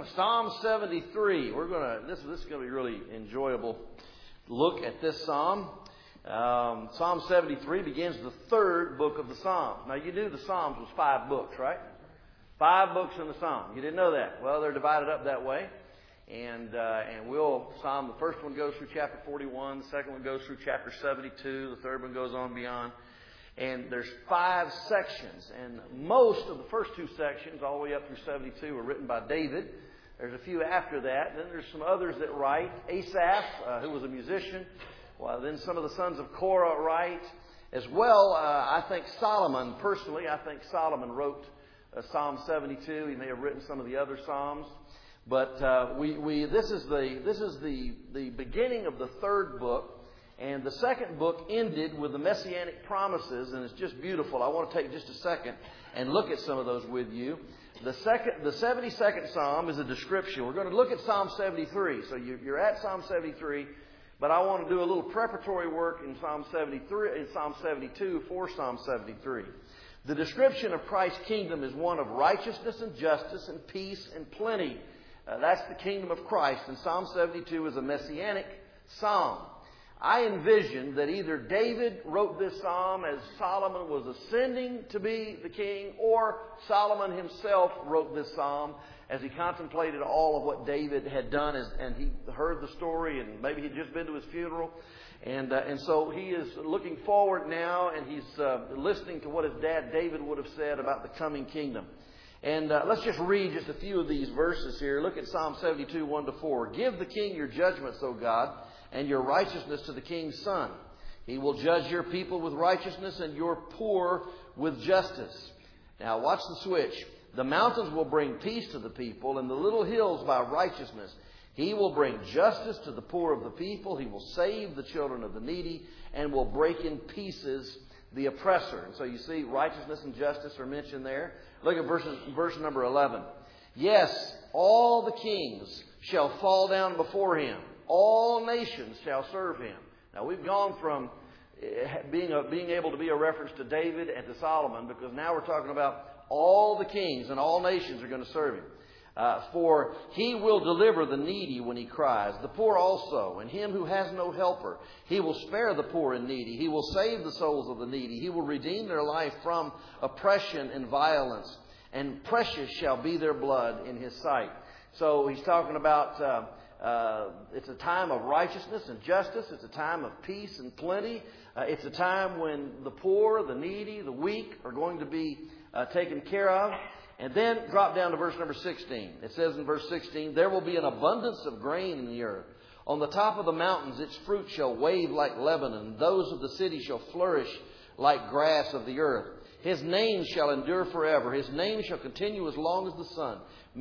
Psalm 73. This is going to be really enjoyable. Look at this psalm. Psalm 73 begins the third book of the Psalms. Now, you knew the Psalms was 5 books, right? 5 books in the Psalm. You didn't know that. Well, they're divided up that way. And the first one goes through chapter 41. The second one goes through chapter 72. The third one goes on beyond. And there's 5 sections. And most of the first 2 sections, all the way up through 72, were written by David. There's a few after that. And then there's some others that write. Asaph, who was a musician. Well, then some of the sons of Korah write. As well, I think Solomon, personally, wrote Psalm 72. He may have written some of the other Psalms. But this is the beginning of the third book. And the second book ended with the Messianic promises, and it's just beautiful. I want to take just a second and look at some of those with you. The 72nd Psalm is a description. We're going to look at Psalm 73. So you're at Psalm 73, but I want to do a little preparatory work in Psalm 72 for Psalm 73. The description of Christ's kingdom is one of righteousness and justice and peace and plenty. That's the kingdom of Christ, and Psalm 72 is a messianic psalm. I envision that either David wrote this psalm as Solomon was ascending to be the king, or Solomon himself wrote this psalm as he contemplated all of what David had done, and he heard the story, and maybe he'd just been to his funeral. And so he is looking forward now, and he's listening to what his dad David would have said about the coming kingdom. And let's just read just a few of these verses here. Look at Psalm 72, 1-4. Give the king your judgments, O God, and your righteousness to the king's son. He will judge your people with righteousness and your poor with justice. Now watch the switch. The mountains will bring peace to the people, and the little hills by righteousness. He will bring justice to the poor of the people. He will save the children of the needy, and will break in pieces the oppressor. And so you see righteousness and justice are mentioned there. Look at verse number 11. Yes, all the kings shall fall down before him. All nations shall serve him. Now we've gone from being able to be a reference to David and to Solomon, because now we're talking about all the kings and all nations are going to serve him. For he will deliver the needy when he cries, the poor also, and him who has no helper. He will spare the poor and needy. He will save the souls of the needy. He will redeem their life from oppression and violence, and precious shall be their blood in his sight. So he's talking about it's a time of righteousness and justice. It's a time of peace and plenty. It's a time when the poor, the needy, the weak are going to be taken care of. And then drop down to verse number 16. It says in verse 16, there will be an abundance of grain in the earth. On the top of the mountains its fruit shall wave like Lebanon. Those of the city shall flourish like grass of the earth. His name shall endure forever. His name shall continue as long as the sun.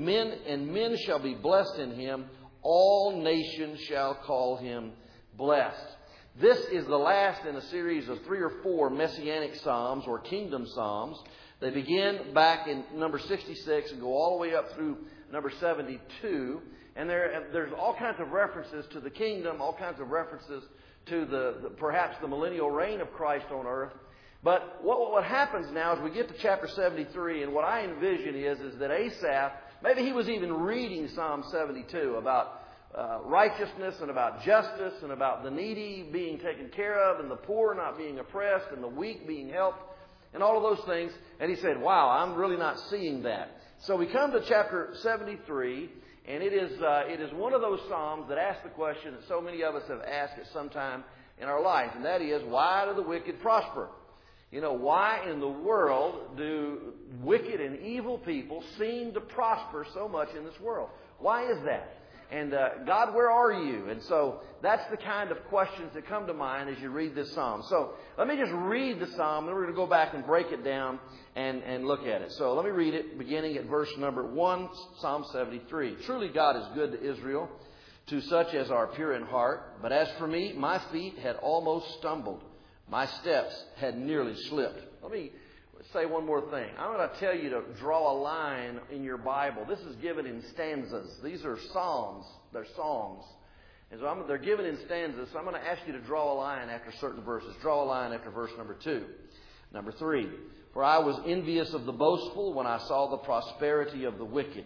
Men shall be blessed in him. All nations shall call him blessed. This is the last in a series of 3 or 4 messianic psalms or kingdom psalms. They begin back in number 66 and go all the way up through number 72. And there's all kinds of references to the kingdom, all kinds of references to perhaps the millennial reign of Christ on earth. But what happens now is we get to chapter 73, and what I envision is that Asaph, maybe he was even reading Psalm 72 about righteousness and about justice and about the needy being taken care of and the poor not being oppressed and the weak being helped and all of those things. And he said, wow, I'm really not seeing that. So we come to chapter 73, and it is one of those psalms that asks the question that so many of us have asked at some time in our life, and that is, why do the wicked prosper? You know, why in the world do wicked and evil people seem to prosper so much in this world? Why is that? And God, where are you? And so that's the kind of questions that come to mind as you read this psalm. So let me just read the psalm, then we're going to go back and break it down and look at it. So let me read it beginning at verse number 1, Psalm 73. Truly God is good to Israel, to such as are pure in heart. But as for me, my feet had almost stumbled. My steps had nearly slipped. Let me say one more thing. I'm going to tell you to draw a line in your Bible. This is given in stanzas. These are psalms. They're songs. And so they're given in stanzas. So I'm going to ask you to draw a line after certain verses. Draw a line after verse number 2. Number 3. For I was envious of the boastful when I saw the prosperity of the wicked.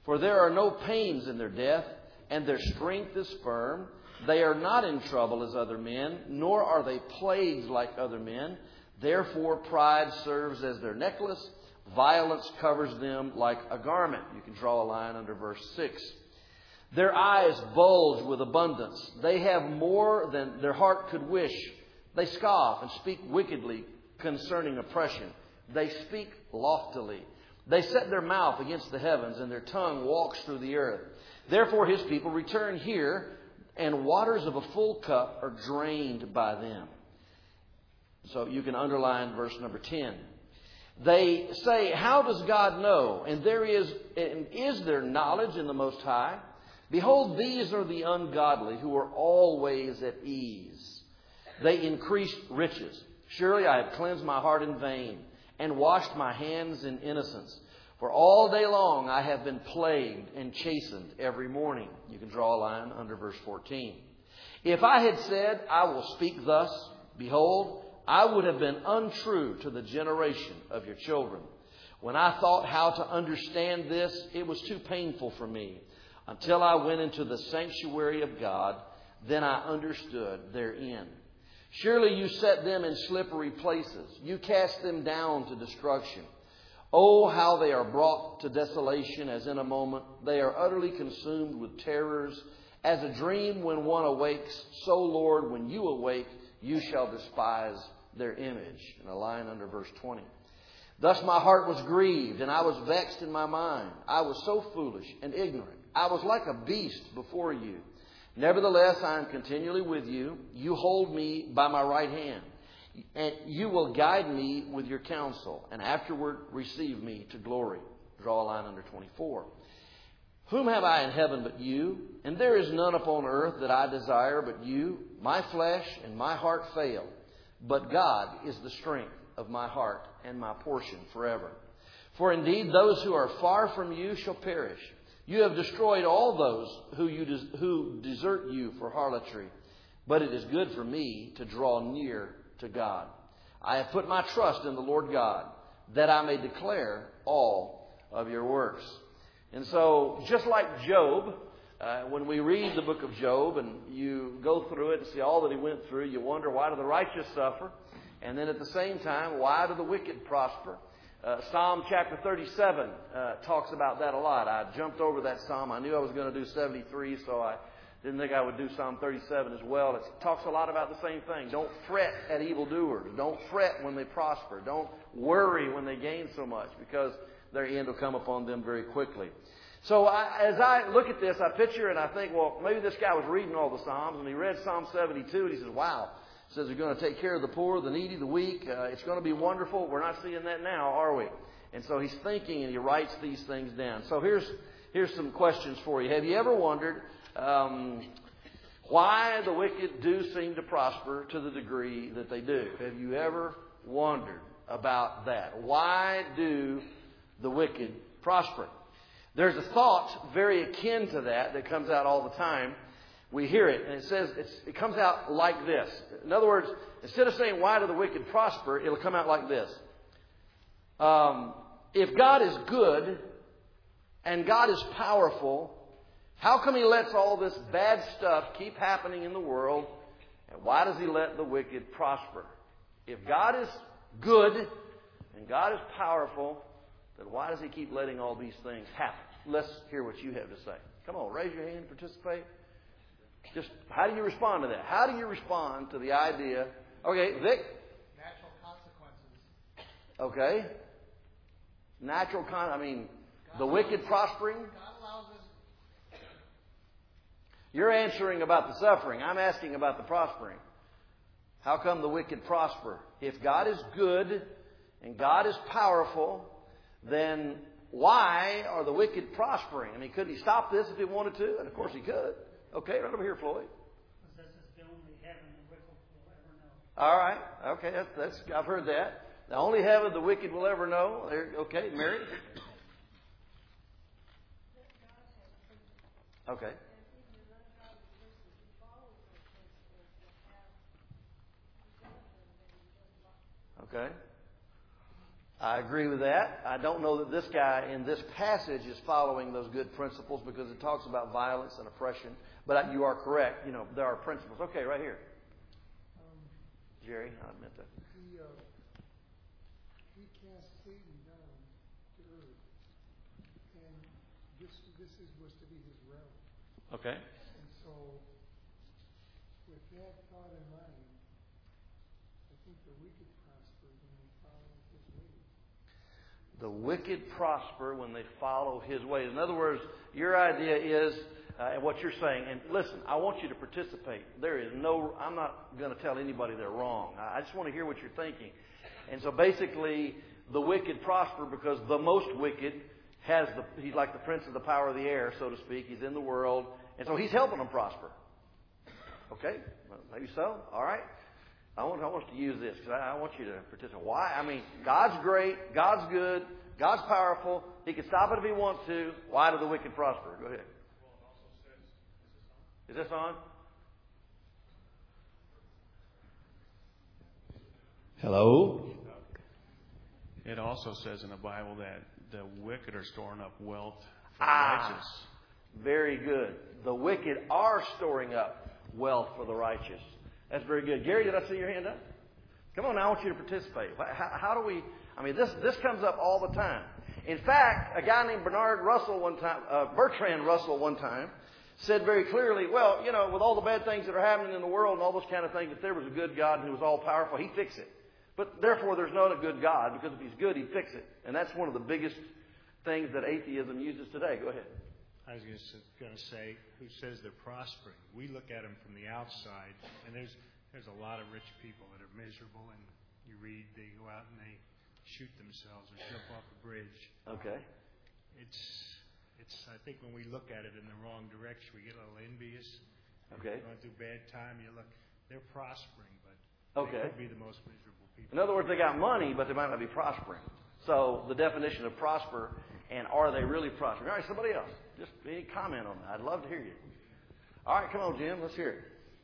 For there are no pains in their death, and their strength is firm. They are not in trouble as other men, nor are they plagued like other men. Therefore pride serves as their necklace. Violence covers them like a garment. You can draw a line under verse 6. Their eyes bulge with abundance. They have more than their heart could wish. They scoff and speak wickedly concerning oppression. They speak loftily. They set their mouth against the heavens, and their tongue walks through the earth. Therefore his people return here, and waters of a full cup are drained by them. So you can underline verse number 10. They say, how does God know? And is there knowledge in the Most High? Behold, these are the ungodly who are always at ease. They increase riches. Surely I have cleansed my heart in vain and washed my hands in innocence. For all day long I have been plagued and chastened every morning. You can draw a line under verse 14. If I had said, I will speak thus, behold, I would have been untrue to the generation of your children. When I thought how to understand this, it was too painful for me. Until I went into the sanctuary of God, then I understood their end. Surely you set them in slippery places. You cast them down to destruction. Oh, how they are brought to desolation as in a moment. They are utterly consumed with terrors. As a dream when one awakes, so, Lord, when you awake, you shall despise their image. And a line under verse 20. Thus my heart was grieved, and I was vexed in my mind. I was so foolish and ignorant. I was like a beast before you. Nevertheless, I am continually with you. You hold me by my right hand, and you will guide me with your counsel, and afterward receive me to glory. Draw a line under 24. Whom have I in heaven but you? And there is none upon earth that I desire but you. My flesh and my heart fail, but God is the strength of my heart and my portion forever. For indeed those who are far from you shall perish. You have destroyed all those who desert you for harlotry. But it is good for me to draw near to God. I have put my trust in the Lord God, that I may declare all of your works. And so, just like Job, when we read the book of Job and you go through it and see all that he went through, you wonder, why do the righteous suffer? And then at the same time, why do the wicked prosper? Psalm chapter 37 talks about that a lot. I jumped over that psalm. I knew I was going to do 73, so I didn't think I would do Psalm 37 as well. It talks a lot about the same thing. Don't fret at evildoers. Don't fret when they prosper. Don't worry when they gain so much, because their end will come upon them very quickly. So as I look at this, I picture and I think, well, maybe this guy was reading all the Psalms, and he read Psalm 72, and he says, wow. Says they're going to take care of the poor, the needy, the weak. It's going to be wonderful. We're not seeing that now, are we? And so he's thinking and he writes these things down. So here's some questions for you. Have you ever wondered why the wicked do seem to prosper to the degree that they do? Have you ever wondered about that? Why do the wicked prosper? There's a thought very akin to that comes out all the time. We hear it, and it says it comes out like this. In other words, instead of saying, why do the wicked prosper, it'll come out like this. If God is good and God is powerful, how come He lets all this bad stuff keep happening in the world? And why does He let the wicked prosper? If God is good and God is powerful, then why does He keep letting all these things happen? Let's hear what you have to say. Come on, raise your hand and participate. Just how do you respond to that? How do you respond to the idea? Okay, Vic? Natural consequences. Okay. The wicked prospering? God allows us. You're answering about the suffering. I'm asking about the prospering. How come the wicked prosper? If God is good and God is powerful, then why are the wicked prospering? Could He stop this if He wanted to? And of course He could. Okay, right over here, Floyd. This is the only heaven the wicked will ever know. All right. Okay, that's I've heard that. The only heaven the wicked will ever know. Okay, Mary. Okay. Okay. I agree with that. I don't know that this guy in this passage is following those good principles because it talks about violence and oppression. But you are correct. You know, there are principles. Okay, right here. Jerry, I meant that. He cast Satan down to earth, and this was to be his realm. Okay. And so, with that thought in mind, I think the wicked prosper when they follow his ways. The wicked prosper when they follow his ways. In other words, your idea is, and what you're saying, and listen, I want you to participate. I'm not going to tell anybody they're wrong. I just want to hear what you're thinking. And so basically, the wicked prosper because the most wicked he's like the prince of the power of the air, so to speak. He's in the world, and so he's helping them prosper. Okay? Maybe so. All right. I want us to use this because I want you to participate. Why? I mean, God's great. God's good. God's powerful. He can stop it if he wants to. Why do the wicked prosper? Go ahead. Is this on? Hello? It also says in the Bible that the wicked are storing up wealth for the righteous. Very good. The wicked are storing up wealth for the righteous. That's very good. Gary, did I see your hand up? Come on, I want you to participate. How do we... I mean, this comes up all the time. In fact, a guy named Bertrand Russell one time, said very clearly, well, you know, with all the bad things that are happening in the world and all those kind of things, if there was a good God who was all-powerful, he'd fix it. But therefore, there's not a good God, because if he's good, he'd fix it. And that's one of the biggest things that atheism uses today. Go ahead. I was going to say, who says they're prospering? We look at them from the outside, and there's a lot of rich people that are miserable, and you read they go out and they shoot themselves or jump off a bridge. Okay. I think when we look at it in the wrong direction, we get a little envious. Okay. Going through bad time, you look, they're prospering, but okay. they could be the most miserable people. In other words, they got money, but they might not be prospering. So the definition of prosper, and are they really prospering? All right, somebody else. Just any comment on that. I'd love to hear you. All right, come on, Jim. Let's hear it.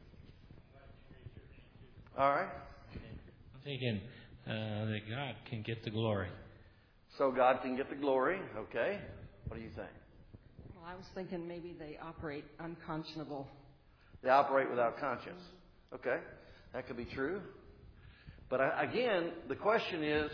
All right. I'm thinking that God can get the glory. So God can get the glory. Okay. What do you think? Well, I was thinking maybe they operate unconscionable. They operate without conscience. Okay. That could be true. But again, the question is,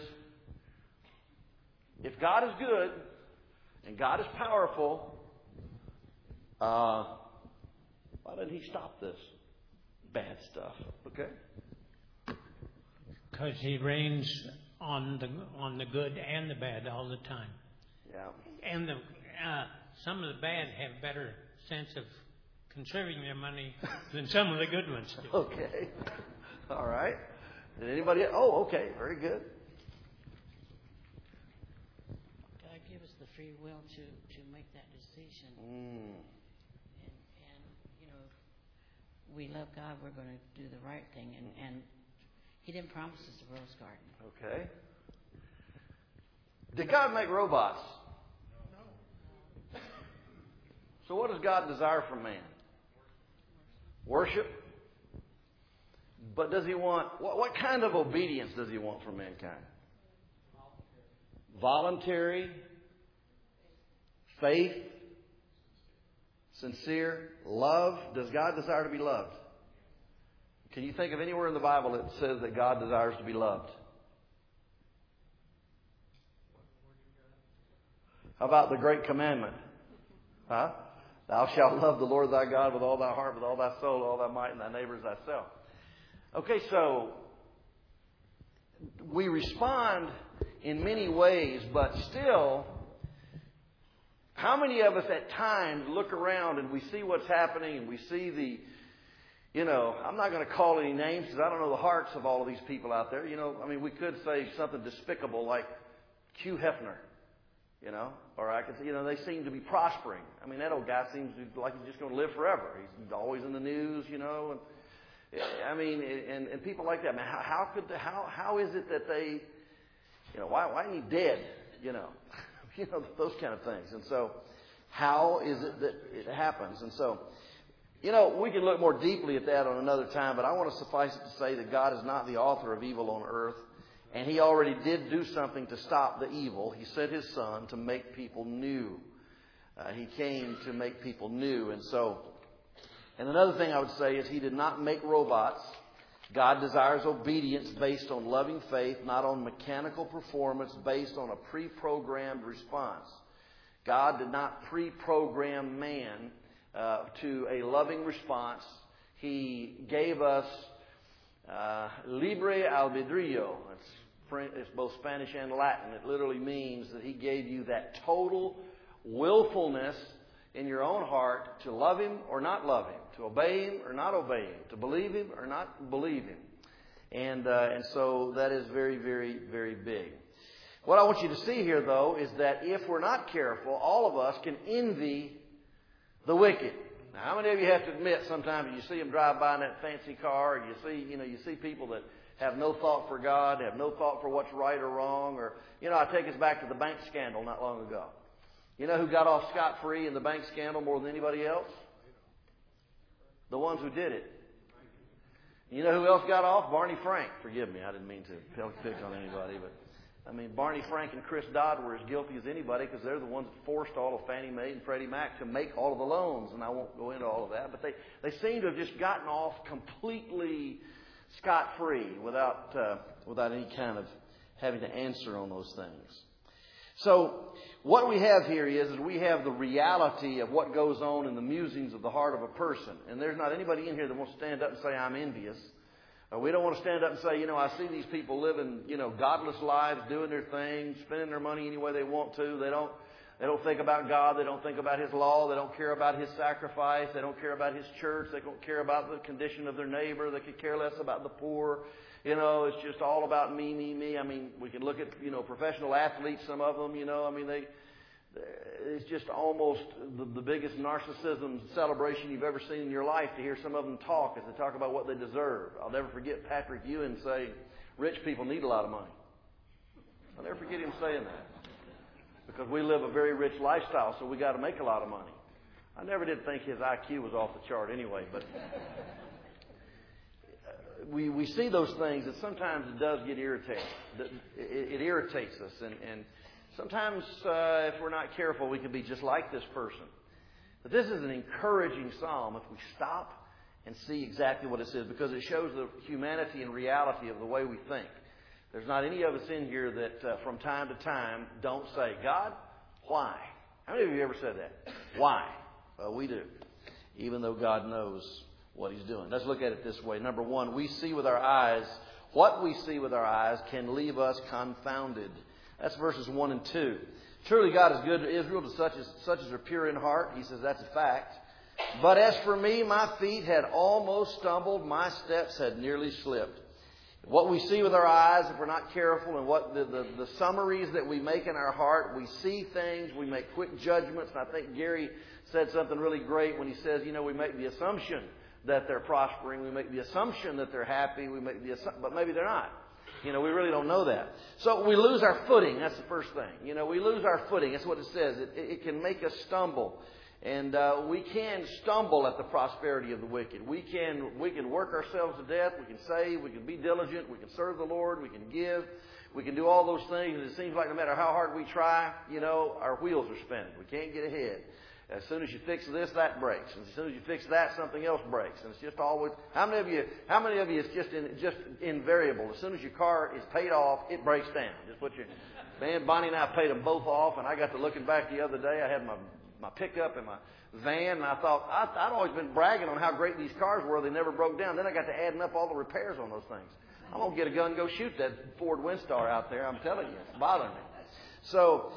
if God is good and God is powerful, why didn't he stop this bad stuff? Okay. Because he reigns on the good and the bad all the time. Yeah. And some of the bad have better sense of conserving their money than some of the good ones do. Okay. All right. Did anybody? Oh, okay. Very good. God give us the free will to make that decision. And you know, if we love God, we're going to do the right thing. And he didn't promise us a rose garden. Okay. Did God make robots? No. So what does God desire from man? Worship. But does he want, what kind of obedience does he want from mankind? Voluntary. Faith. Sincere. Love. Does God desire to be loved? Can you think of anywhere in the Bible that says that God desires to be loved? How about the great commandment? Huh? Thou shalt love the Lord thy God with all thy heart, with all thy soul, with all thy might, and thy neighbor as thyself. Okay, so we respond in many ways, but still, how many of us at times look around and we see what's happening and we see the, you know, I'm not going to call any names because I don't know the hearts of all of these people out there. You know, I mean, we could say something despicable like Hugh Hefner, you know, or I could say, you know, they seem to be prospering. I mean, that old guy seems like he's just going to live forever. He's always in the news, you know, and I mean, and people like that. Man, how is it that they, you know, why isn't he dead? You know, those kind of things. And so, how is it that it happens? And so, you know, we can look more deeply at that on another time. But I want to suffice it to say that God is not the author of evil on earth, And He already did do something to stop the evil. He sent His Son to make people new. He came to make people new. And another thing I would say is He did not make robots. God desires obedience based on loving faith, not on mechanical performance based on a pre-programmed response. God did not pre-program man to a loving response. He gave us libre albedrío. It's both Spanish and Latin. It literally means that He gave you that total willfulness in your own heart to love Him or not love Him, to obey Him or not obey Him, to believe Him or not believe Him. And so that is very, very, very big. What I want you to see here, though, is that if we're not careful, all of us can envy the wicked. Now, how many of you have to admit sometimes you see them drive by in that fancy car, and you see people that have no thought for God, have no thought for what's right or wrong, or, I take us back to the bank scandal not long ago. You know who got off scot-free in the bank scandal more than anybody else? The ones who did it. You know who else got off? Barney Frank. Forgive me, I didn't mean to pick on anybody, but Barney Frank and Chris Dodd were as guilty as anybody because they're the ones that forced all of Fannie Mae and Freddie Mac to make all of the loans, and I won't go into all of that, but they seem to have just gotten off completely scot-free without any kind of having to answer on those things. So what we have here is we have the reality of what goes on in the musings of the heart of a person. And there's not anybody in here that wants to stand up and say, I'm envious. We don't want to stand up and say, I see these people living, godless lives, doing their thing, spending their money any way they want to. They don't think about God. They don't think about His law. They don't care about His sacrifice. They don't care about His church. They don't care about the condition of their neighbor. They could care less about the poor. It's just all about me, me, me. We can look at, professional athletes, some of them, it's just almost the biggest narcissism celebration you've ever seen in your life to hear some of them talk as they talk about what they deserve. I'll never forget Patrick Ewing saying, rich people need a lot of money. I'll never forget him saying that. Because we live a very rich lifestyle, so we got to make a lot of money. I never did think his IQ was off the chart anyway, but we see those things, and sometimes it does get irritating. It irritates us, and sometimes if we're not careful, we can be just like this person. But this is an encouraging psalm if we stop and see exactly what it says, because it shows the humanity and reality of the way we think. There's not any of us in here that from time to time don't say, God, why? How many of you ever said that? Why? Well, we do, even though God knows what He's doing. Let's look at it this way. Number one, we see with our eyes. What we see with our eyes can leave us confounded. That's verses 1 and 2. Truly God is good to Israel, to such as are pure in heart. He says that's a fact. But as for me, my feet had almost stumbled. My steps had nearly slipped. What we see with our eyes, if we're not careful, and what the summaries that we make in our heart, we see things, we make quick judgments. And I think Gary said something really great when he says, we make the assumption that they're prospering. We make the assumption that they're happy. We make but maybe they're not. We really don't know that. So we lose our footing. That's the first thing. We lose our footing. That's what it says. It can make us stumble. And we can stumble at the prosperity of the wicked. We can work ourselves to death. We can save. We can be diligent. We can serve the Lord. We can give. We can do all those things. And it seems like no matter how hard we try, our wheels are spinning. We can't get ahead. As soon as you fix this, that breaks. And as soon as you fix that, something else breaks. And it's just always. How many of you? It's just invariable. As soon as your car is paid off, it breaks down. Just put your. Man, Bonnie and I paid them both off, and I got to looking back the other day. I had my pickup and my van, and I thought I'd always been bragging on how great these cars were. They never broke down. Then I got to adding up all the repairs on those things. I'm gonna get a gun and go shoot that Ford Windstar out there. I'm telling you, it's bothering me. So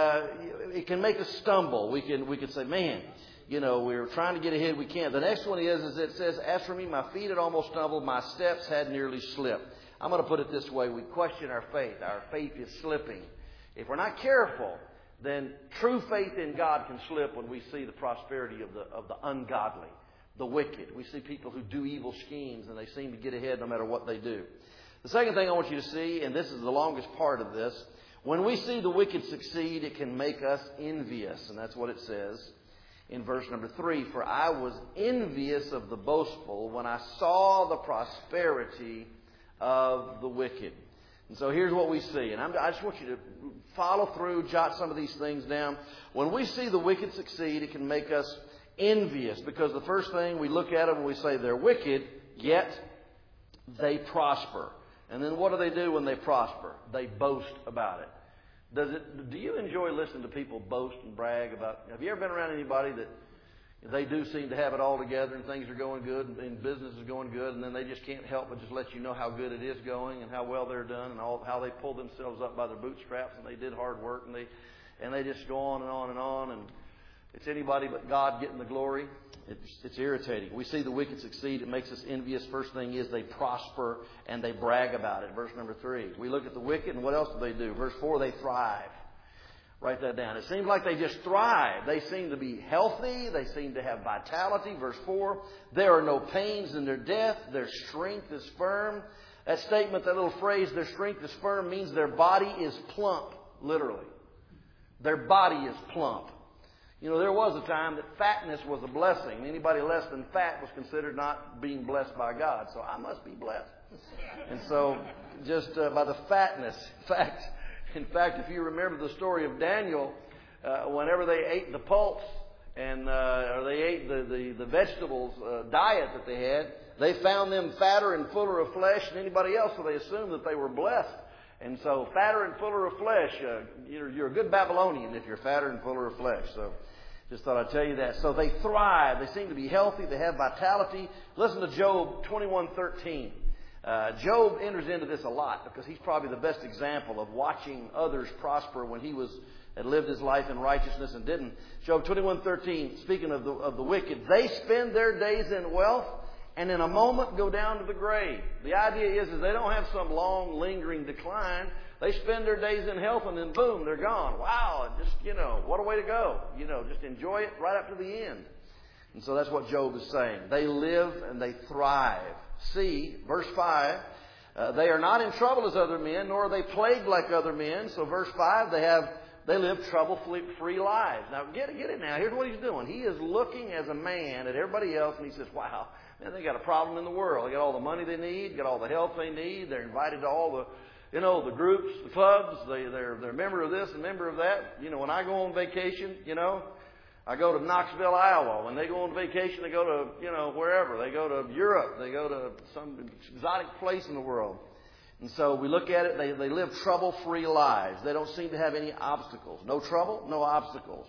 it can make us stumble. We can say, man, we're trying to get ahead. We can't. The next one is it says, as for me, my feet had almost stumbled. My steps had nearly slipped. I'm going to put it this way. We question our faith. Our faith is slipping. If we're not careful, then true faith in God can slip when we see the prosperity of the ungodly, the wicked. We see people who do evil schemes, and they seem to get ahead no matter what they do. The second thing I want you to see, and this is the longest part of this, when we see the wicked succeed, it can make us envious. And that's what it says in verse number 3. For I was envious of the boastful when I saw the prosperity of the wicked. And so here's what we see. And I just want you to follow through, jot some of these things down. When we see the wicked succeed, it can make us envious. Because the first thing we look at them and we say they're wicked, yet they prosper. And then what do they do when they prosper? They boast about it. Do you enjoy listening to people boast and brag about? Have you ever been around anybody that they do seem to have it all together and things are going good and business is going good, and then they just can't help but just let you know how good it is going and how well they're done and how they pulled themselves up by their bootstraps and they did hard work and they just go on and on and on, and it's anybody but God getting the glory. It's irritating. We see the wicked succeed. It makes us envious. First thing is they prosper and they brag about it. Verse number 3. We look at the wicked, and what else do they do? Verse 4, they thrive. Write that down. It seems like they just thrive. They seem to be healthy. They seem to have vitality. Verse 4, there are no pains in their death. Their strength is firm. That statement, that little phrase, their strength is firm, means their body is plump, literally. Their body is plump. You know, there was a time that fatness was a blessing. Anybody less than fat was considered not being blessed by God. So I must be blessed. And so just by the fatness. In fact, if you remember the story of Daniel, whenever they ate the pulse and or they ate the vegetables diet that they had, they found them fatter and fuller of flesh than anybody else, so they assumed that they were blessed. And so fatter and fuller of flesh, you're a good Babylonian if you're fatter and fuller of flesh. So just thought I'd tell you that. So they thrive. They seem to be healthy. They have vitality. Listen to Job 21:13. Job enters into this a lot because he's probably the best example of watching others prosper when he had lived his life in righteousness and didn't. Job 21:13, speaking of the wicked, they spend their days in wealth and in a moment go down to the grave. The idea is they don't have some long, lingering decline. They spend their days in health and then boom, they're gone. Wow, just, what a way to go. Just enjoy it right up to the end. And so that's what Job is saying. They live and they thrive. See, verse 5, they are not in trouble as other men, nor are they plagued like other men. So verse 5, they live trouble-free lives. Now, get it now. Here's what he's doing. He is looking as a man at everybody else, and he says, wow, man, they got a problem in the world. They got all the money they need, got all the health they need. They're invited to all the groups, the clubs. They're a member of this and member of that. When I go on vacation, I go to Knoxville, Iowa. When they go on vacation, they go to, wherever. They go to Europe. They go to some exotic place in the world. And so we look at it, they live trouble-free lives. They don't seem to have any obstacles. No trouble, no obstacles.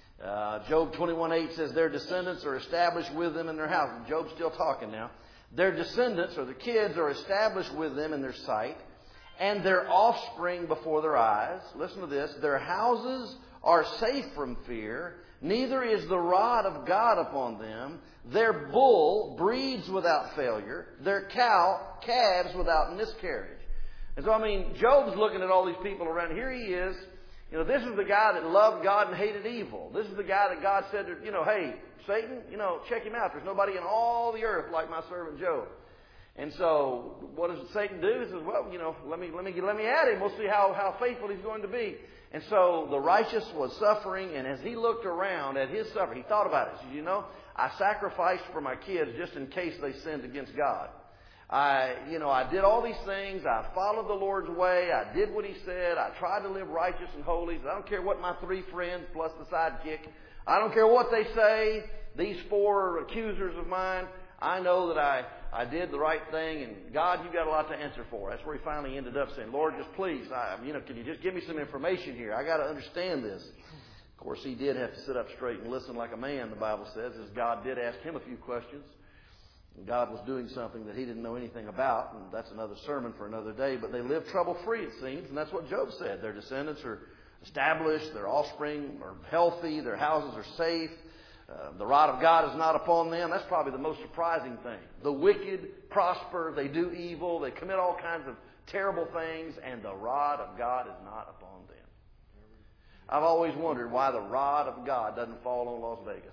Job 21:8 says their descendants are established with them in their house. Job's still talking now. Their descendants, or the kids, are established with them in their sight, and their offspring before their eyes. Listen to this. Their houses are safe from fear, neither is the rod of God upon them. Their bull breeds without failure, their calves without miscarriage. And so, Job's looking at all these people around. Here he is. This is the guy that loved God and hated evil. This is the guy that God said, hey, Satan, check him out. There's nobody in all the earth like my servant Job. And so, what does Satan do? He says, well, let me at him. We'll see how faithful he's going to be. And so the righteous was suffering, and as he looked around at his suffering, he thought about it. He said, I sacrificed for my kids just in case they sinned against God. I did all these things. I followed the Lord's way. I did what He said. I tried to live righteous and holy. I don't care what my 3 friends plus the sidekick, I don't care what they say, these 4 accusers of mine, I know that I did the right thing, and God, you've got a lot to answer for. That's where he finally ended up saying, Lord, just please, can you just give me some information here? I got to understand this. Of course, he did have to sit up straight and listen like a man, the Bible says, as God did ask him a few questions. And God was doing something that he didn't know anything about, and that's another sermon for another day. But they live trouble-free, it seems, and that's what Job said. Their descendants are established, their offspring are healthy, their houses are safe. The rod of God is not upon them. That's probably the most surprising thing. The wicked prosper, they do evil, they commit all kinds of terrible things, and the rod of God is not upon them. I've always wondered why the rod of God doesn't fall on Las Vegas.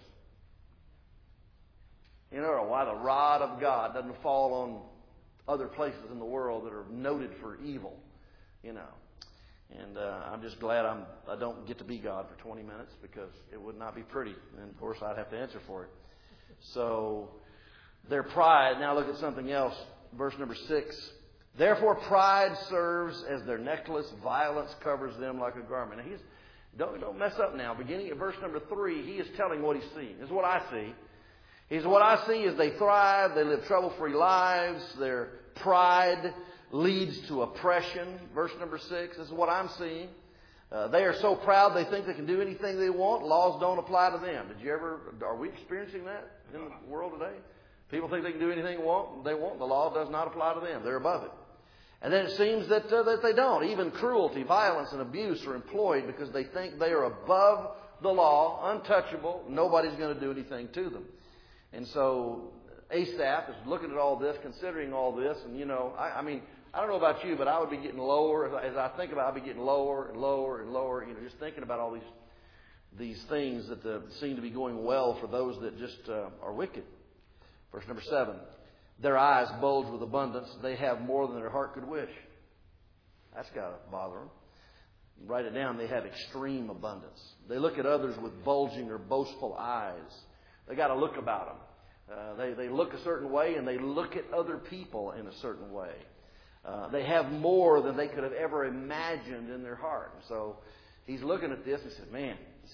Or why the rod of God doesn't fall on other places in the world that are noted for evil. And I'm just glad I don't get to be God for 20 minutes because it would not be pretty. And, of course, I'd have to answer for it. So their pride. Now look at something else. Verse number 6. Therefore pride serves as their necklace, violence covers them like a garment. Now don't mess up now. Beginning at verse number 3, he is telling what he's seeing. This is what I see. He says, what I see is they thrive, they live trouble-free lives, their pride leads to oppression. Verse number 6, this is what I'm seeing. They are so proud they think they can do anything they want. Laws don't apply to them. Are we experiencing that in the world today? People think they can do anything they want. The law does not apply to them. They're above it. And then it seems that they don't. Even cruelty, violence, and abuse are employed because they think they are above the law, untouchable. Nobody's going to do anything to them. And so Asaph is looking at all this, considering all this. And, I mean, I don't know about you, but I would be getting lower. As I think about it, I'd be getting lower and lower and lower. Just thinking about all these things that seem to be going well for those that just are wicked. Verse number 7. Their eyes bulge with abundance. They have more than their heart could wish. That's got to bother them. Write it down. They have extreme abundance. They look at others with bulging or boastful eyes. They got a look about them. They look a certain way, and they look at other people in a certain way. They have more than they could have ever imagined in their heart. And so he's looking at this and says, man,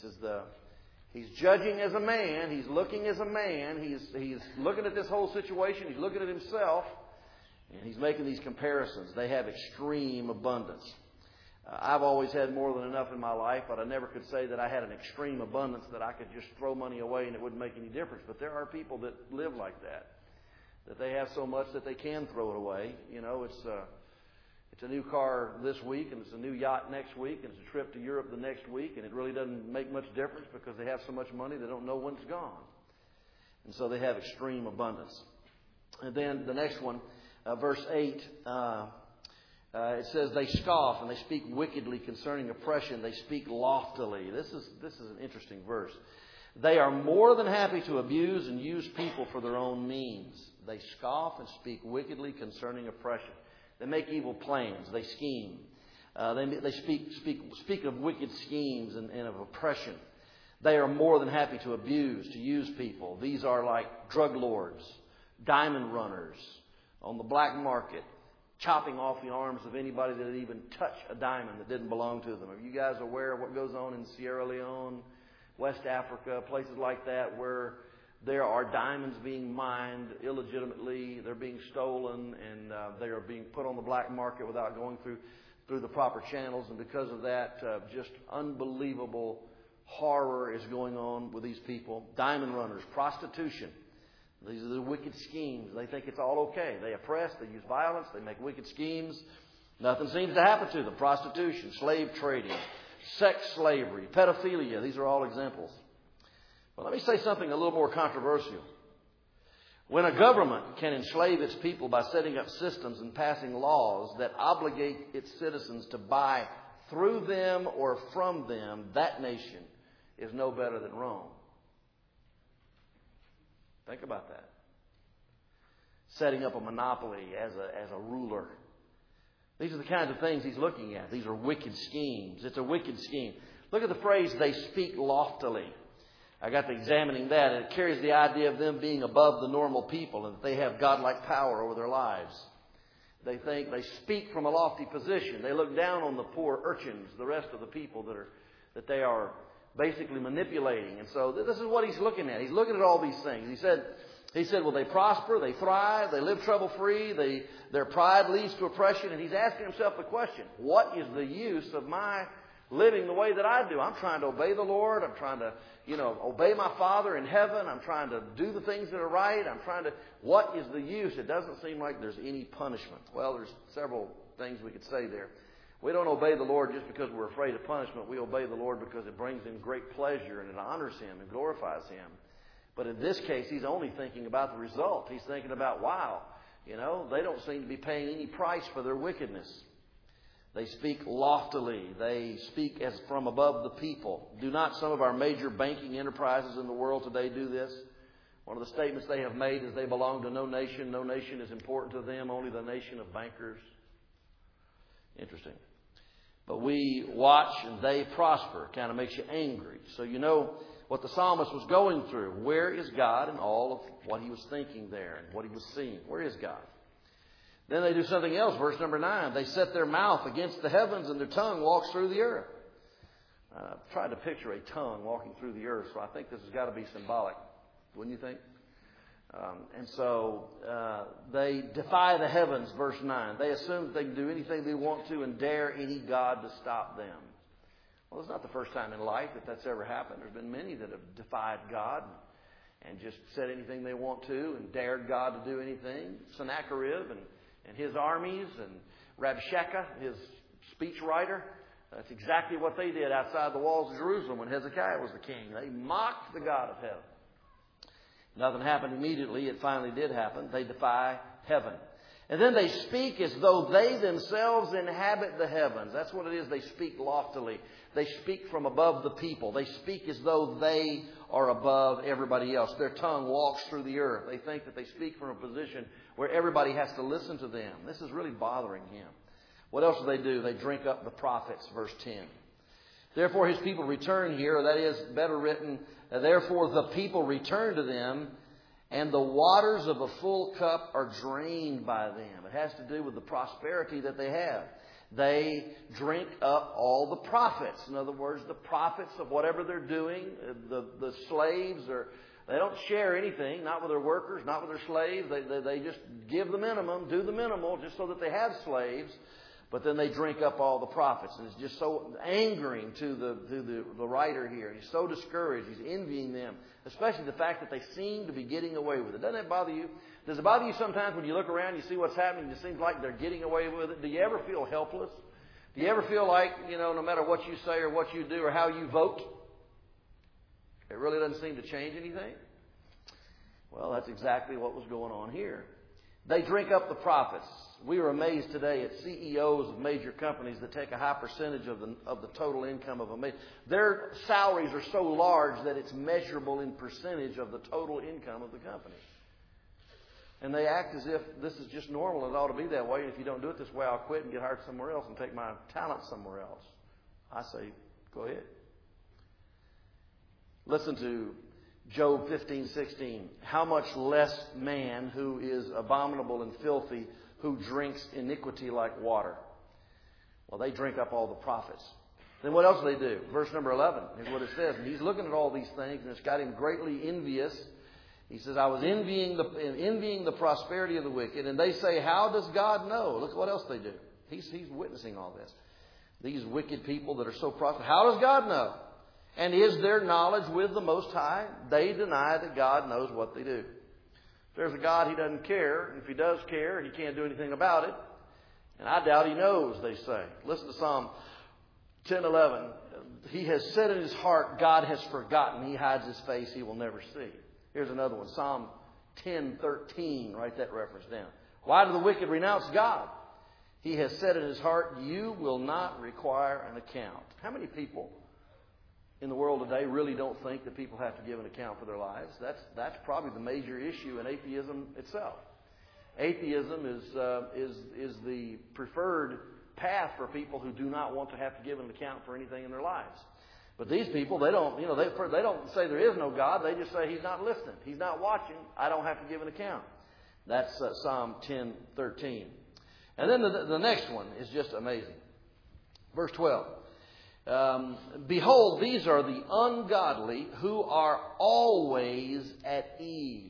he's judging as a man. He's looking as a man. He's looking at this whole situation. He's looking at himself. And he's making these comparisons. They have extreme abundance. I've always had more than enough in my life, but I never could say that I had an extreme abundance that I could just throw money away and it wouldn't make any difference. But there are people that live like that they have so much that they can throw it away. It's a new car this week, and it's a new yacht next week, and it's a trip to Europe the next week, and it really doesn't make much difference because they have so much money they don't know when it's gone. And so they have extreme abundance. And then the next one, verse 8, it says they scoff and they speak wickedly concerning oppression. They speak loftily. This is an interesting verse. They are more than happy to abuse and use people for their own means. They scoff and speak wickedly concerning oppression. They make evil plans. They scheme. They speak of wicked schemes and of oppression. They are more than happy to abuse, to use people. These are like drug lords, diamond runners on the black market, chopping off the arms of anybody that would even touch a diamond that didn't belong to them. Are you guys aware of what goes on in Sierra Leone, West Africa, places like that where there are diamonds being mined illegitimately, they're being stolen, and they are being put on the black market without going through the proper channels. And because of that, just unbelievable horror is going on with these people. Diamond runners, prostitution. These are the wicked schemes. They think it's all okay. They oppress, they use violence, they make wicked schemes. Nothing seems to happen to them. Prostitution, slave trading, sex slavery, pedophilia. These are all examples. But let me say something a little more controversial. When a government can enslave its people by setting up systems and passing laws that obligate its citizens to buy through them or from them, that nation is no better than Rome. Think about that. Setting up a monopoly as a ruler. These are the kinds of things he's looking at. These are wicked schemes. It's a wicked scheme. Look at the phrase, they speak loftily. I got to examining that, and it carries the idea of them being above the normal people and that they have godlike power over their lives. They think they speak from a lofty position. They look down on the poor urchins, the rest of the people that they are basically manipulating. And so this is what he's looking at. He's looking at all these things. He said, well, they prosper, they thrive, they live trouble-free, their pride leads to oppression. And he's asking himself the question, what is the use of my living the way that I do? I'm trying to obey the Lord. I'm trying to, obey my Father in heaven. I'm trying to do the things that are right. What is the use? It doesn't seem like there's any punishment. Well, there's several things we could say there. We don't obey the Lord just because we're afraid of punishment. We obey the Lord because it brings Him great pleasure and it honors Him and glorifies Him. But in this case, he's only thinking about the result. He's thinking about, wow, they don't seem to be paying any price for their wickedness. They speak loftily. They speak as from above the people. Do not some of our major banking enterprises in the world today do this? One of the statements they have made is they belong to no nation. No nation is important to them, only the nation of bankers. Interesting. But we watch and they prosper. Kind of makes you angry. So you know what the psalmist was going through. Where is God in all of what he was thinking there and what he was seeing? Where is God? Then they do something else. Verse number 9. They set their mouth against the heavens and their tongue walks through the earth. I've tried to picture a tongue walking through the earth, so I think this has got to be symbolic. Wouldn't you think? And so they defy the heavens, verse 9. They assume that they can do anything they want to and dare any God to stop them. Well, it's not the first time in life that that's ever happened. There's been many that have defied God and just said anything they want to and dared God to do anything. Sennacherib and his armies and Rabshakeh, his speechwriter. That's exactly what they did outside the walls of Jerusalem when Hezekiah was the king. They mocked the God of heaven. Nothing happened immediately. It finally did happen. They defy heaven. And then they speak as though they themselves inhabit the heavens. That's what it is. They speak loftily. They speak from above the people. They speak as though they are above everybody else. Their tongue walks through the earth. They think that they speak from a position where everybody has to listen to them. This is really bothering him. What else do? They drink up the prophets, verse 10. Therefore his people return here, that is, better written, therefore the people return to them, and the waters of a full cup are drained by them. It has to do with the prosperity that they have. They drink up all the profits. In other words, the profits of whatever they're doing. The slaves they don't share anything, not with their workers, not with their slaves. They just give the minimum, do the minimal, just so that they have slaves. But then they drink up all the profits. And it's just so angering to the writer here. He's so discouraged. He's envying them. Especially the fact that they seem to be getting away with it. Doesn't that bother you? Does it bother you sometimes when you look around and you see what's happening? It seems like they're getting away with it. Do you ever feel helpless? Do you ever feel like, no matter what you say or what you do or how you vote, it really doesn't seem to change anything? Well, that's exactly what was going on here. They drink up the profits. We are amazed today at CEOs of major companies that take a high percentage of the total income of a major. Their salaries are so large that it's measurable in percentage of the total income of the company. And they act as if this is just normal. It ought to be that way. And if you don't do it this way, I'll quit and get hired somewhere else and take my talent somewhere else. I say, go ahead. Listen to Job 15:16. How much less man who is abominable and filthy, who drinks iniquity like water. Well, they drink up all the profits. Then what else do they do? Verse number 11 is what it says. And he's looking at all these things, and it's got him greatly envious. He says, I was envying the prosperity of the wicked. And they say, how does God know? Look at what else they do. He's witnessing all this. These wicked people that are so prosperous. How does God know? And is their knowledge with the Most High? They deny that God knows what they do. If there's a God, He doesn't care. And if He does care, He can't do anything about it. And I doubt He knows, they say. Listen to Psalm 10:11. He has said in his heart, God has forgotten. He hides His face, He will never see. Here's another one. Psalm 10:13. Write that reference down. Why do the wicked renounce God? He has said in his heart, you will not require an account. How many people in the world today really don't think that people have to give an account for their lives? That's probably the major issue in atheism itself. Atheism is the preferred path for people who do not want to have to give an account for anything in their lives. But these people, they don't say there is no God. They just say He's not listening. He's not watching. I don't have to give an account. That's Psalm 10:13. And then the next one is just amazing. Verse 12. Behold, these are the ungodly who are always at ease.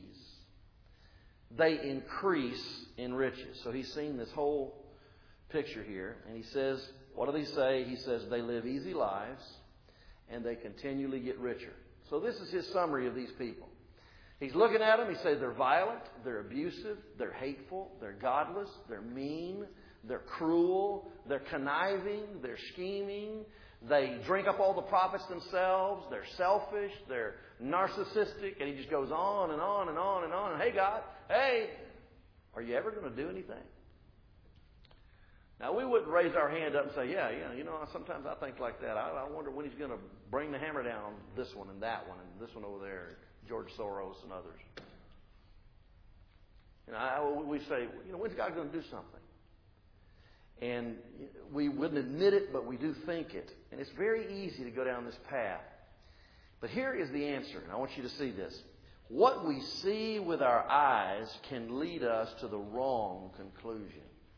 They increase in riches. So he's seen this whole picture here. And he says, what do they say? He says they live easy lives and they continually get richer. So this is his summary of these people. He's looking at them. He says they're violent, they're abusive, they're hateful, they're godless, they're mean, they're cruel, they're conniving, they're scheming. They drink up all the profits themselves. They're selfish. They're narcissistic. And he just goes on and on and on and on. And hey, God, hey, are you ever going to do anything? Now, we wouldn't raise our hand up and say, yeah, sometimes I think like that. I wonder when He's going to bring the hammer down on this one and that one and this one over there, George Soros and others. We say, when's God going to do something? And we wouldn't admit it, but we do think it. And it's very easy to go down this path. But here is the answer, and I want you to see this. What we see with our eyes can lead us to the wrong conclusion.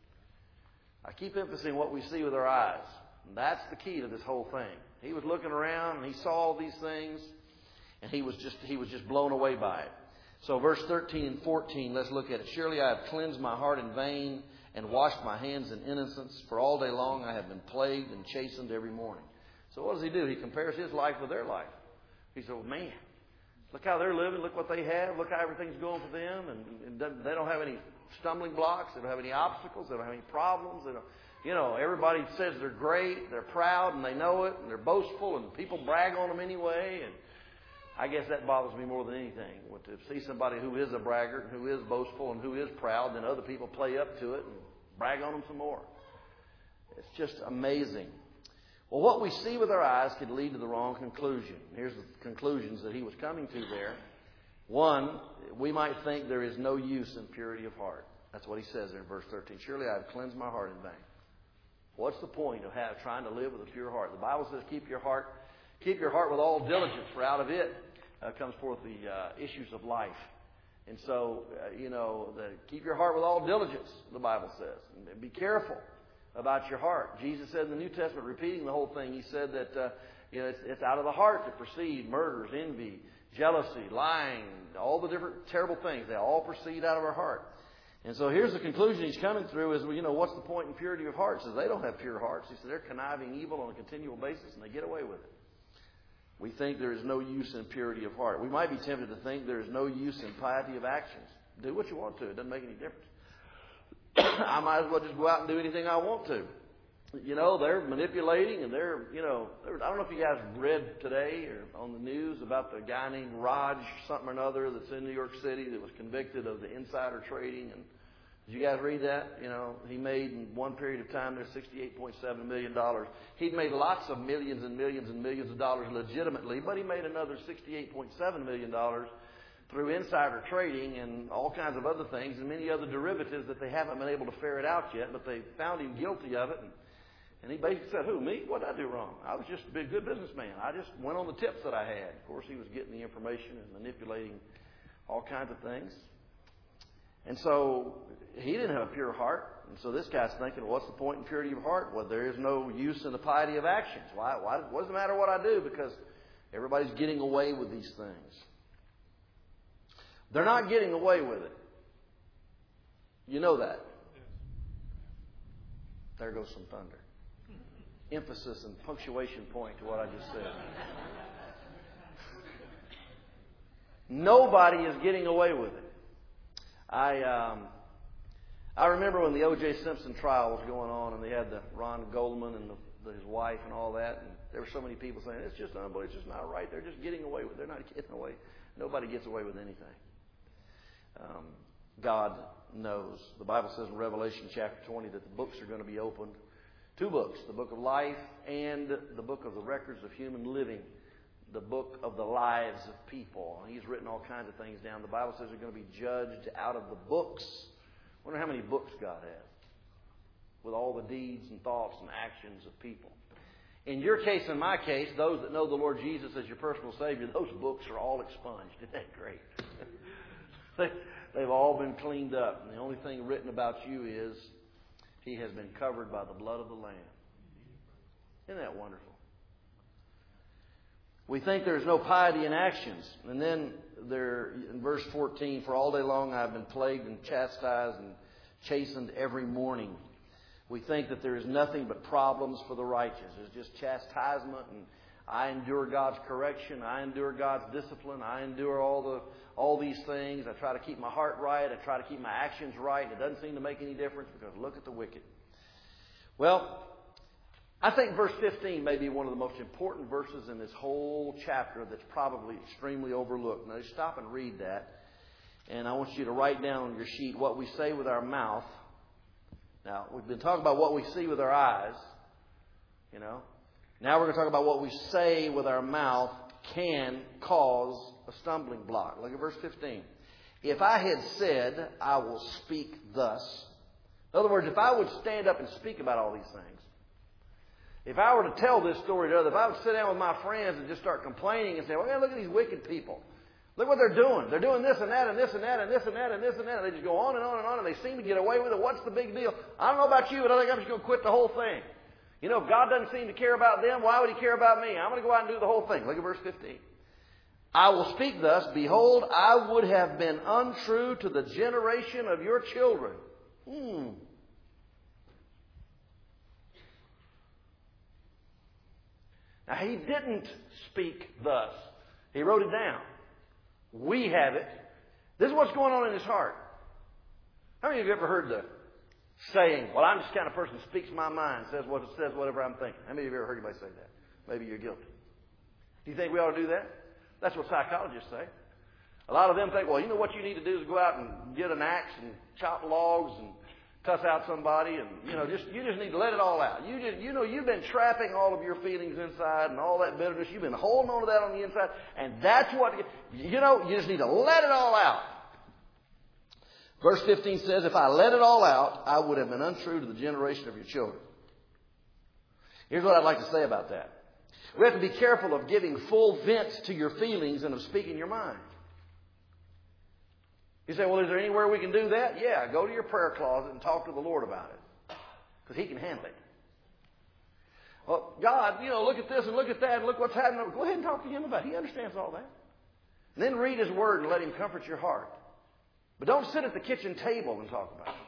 I keep emphasizing what we see with our eyes. And that's the key to this whole thing. He was looking around and he saw all these things, and he was just blown away by it. So verse 13 and 14, let's look at it. Surely I have cleansed my heart in vain and washed my hands in innocence. For all day long I have been plagued and chastened every morning. So what does he do? He compares his life with their life. He said, well, man, look how they're living. Look what they have. Look how everything's going for them. And they don't have any stumbling blocks. They don't have any obstacles. They don't have any problems. They don't, everybody says they're great. They're proud and they know it. And they're boastful and people brag on them anyway. And I guess that bothers me more than anything. To see somebody who is a braggart and who is boastful and who is proud, then other people play up to it and brag on them some more. It's just amazing. Well, what we see with our eyes can lead to the wrong conclusion. Here's the conclusions that he was coming to there. One, we might think there is no use in purity of heart. That's what he says there in verse 13. Surely I have cleansed my heart in vain. What's the point of trying to live with a pure heart? The Bible says keep your heart with all diligence, for out of it comes forth the issues of life. And so, keep your heart with all diligence, the Bible says. And be careful about your heart. Jesus said in the New Testament, repeating the whole thing, he said that it's out of the heart that proceed murders, envy, jealousy, lying, all the different terrible things. They all proceed out of our heart. And so here's the conclusion he's coming through is, what's the point in purity of heart? He says they don't have pure hearts. He said they're conniving evil on a continual basis and they get away with it. We think there is no use in purity of heart. We might be tempted to think there is no use in piety of actions. Do what you want to. It doesn't make any difference. I might as well just go out and do anything I want to. They're manipulating and I don't know if you guys read today or on the news about the guy named Raj something or another that's in New York City that was convicted of the insider trading. And did you guys read that? He made in one period of time there $68.7 million. He'd made lots of millions and millions and millions of dollars legitimately, but he made another $68.7 million through insider trading and all kinds of other things and many other derivatives that they haven't been able to ferret out yet, but they found him guilty of it. And he basically said, who, me? What did I do wrong? I was just a good businessman. I just went on the tips that I had. Of course, he was getting the information and manipulating all kinds of things. And so he didn't have a pure heart. And so this guy's thinking, well, what's the point in purity of heart? Well, there is no use in the piety of actions. Why? What does it matter what I do? Because everybody's getting away with these things. They're not getting away with it. You know that. There goes some thunder. Emphasis and punctuation point to what I just said. Nobody is getting away with it. I remember when the O.J. Simpson trial was going on, and they had the Ron Goldman and his wife and all that, and there were so many people saying it's just unbelievable, it's just not right. They're just getting away with it. They're not getting away. Nobody gets away with anything. God knows. The Bible says in Revelation chapter 20 that the books are going to be opened. 2 books, the book of life and the book of the records of human living, the book of the lives of people. And he's written all kinds of things down. The Bible says they're going to be judged out of the books. I wonder how many books God has with all the deeds and thoughts and actions of people. In your case and my case, those that know the Lord Jesus as your personal Savior, those books are all expunged. Isn't that great? They've all been cleaned up. And the only thing written about you is He has been covered by the blood of the Lamb. Isn't that wonderful? We think there's no piety in actions. And then there, in verse 14, for all day long I have been plagued and chastised and chastened every morning. We think that there is nothing but problems for the righteous. It's just chastisement, and I endure God's correction. I endure God's discipline. I endure all these things. I try to keep my heart right. I try to keep my actions right. It doesn't seem to make any difference because look at the wicked. Well, I think verse 15 may be one of the most important verses in this whole chapter that's probably extremely overlooked. Now, just stop and read that. And I want you to write down on your sheet what we say with our mouth. Now, we've been talking about what we see with our eyes, you know. Now we're going to talk about what we say with our mouth can cause a stumbling block. Look at verse 15. If I had said, I will speak thus. In other words, if I would stand up and speak about all these things, if I were to tell this story to others, if I would sit down with my friends and just start complaining and say, well, look at these wicked people. Look what they're doing. They're doing this and that and this and that and this and that and this and that. And they just go on and on and on, and they seem to get away with it. What's the big deal? I don't know about you, but I think I'm just going to quit the whole thing. You know, if God doesn't seem to care about them, why would He care about me? I'm going to go out and do the whole thing. Look at verse 15. I will speak thus, behold, I would have been untrue to the generation of your children. Now, he didn't speak thus. He wrote it down. We have it. This is what's going on in his heart. How many of you have ever heard the saying, well, I'm just the kind of person who speaks my mind, says whatever I'm thinking? How many of you have ever heard anybody say that? Maybe you're guilty. Do you think we ought to do that? That's what psychologists say. A lot of them think, well, you know what you need to do is go out and get an axe and chop logs and cuss out somebody, and you just need to let it all out. You've been trapping all of your feelings inside and all that bitterness. You've been holding on to that on the inside, and that's what you just need to let it all out. Verse 15 says, if I let it all out, I would have been untrue to the generation of your children. Here's what I'd like to say about that. We have to be careful of giving full vent to your feelings and of speaking your mind. You say, well, is there anywhere we can do that? Yeah, go to your prayer closet and talk to the Lord about it. Because He can handle it. Well, God, look at this and look at that and look what's happening. Go ahead and talk to Him about it. He understands all that. And then read His Word and let Him comfort your heart. But don't sit at the kitchen table and talk about it.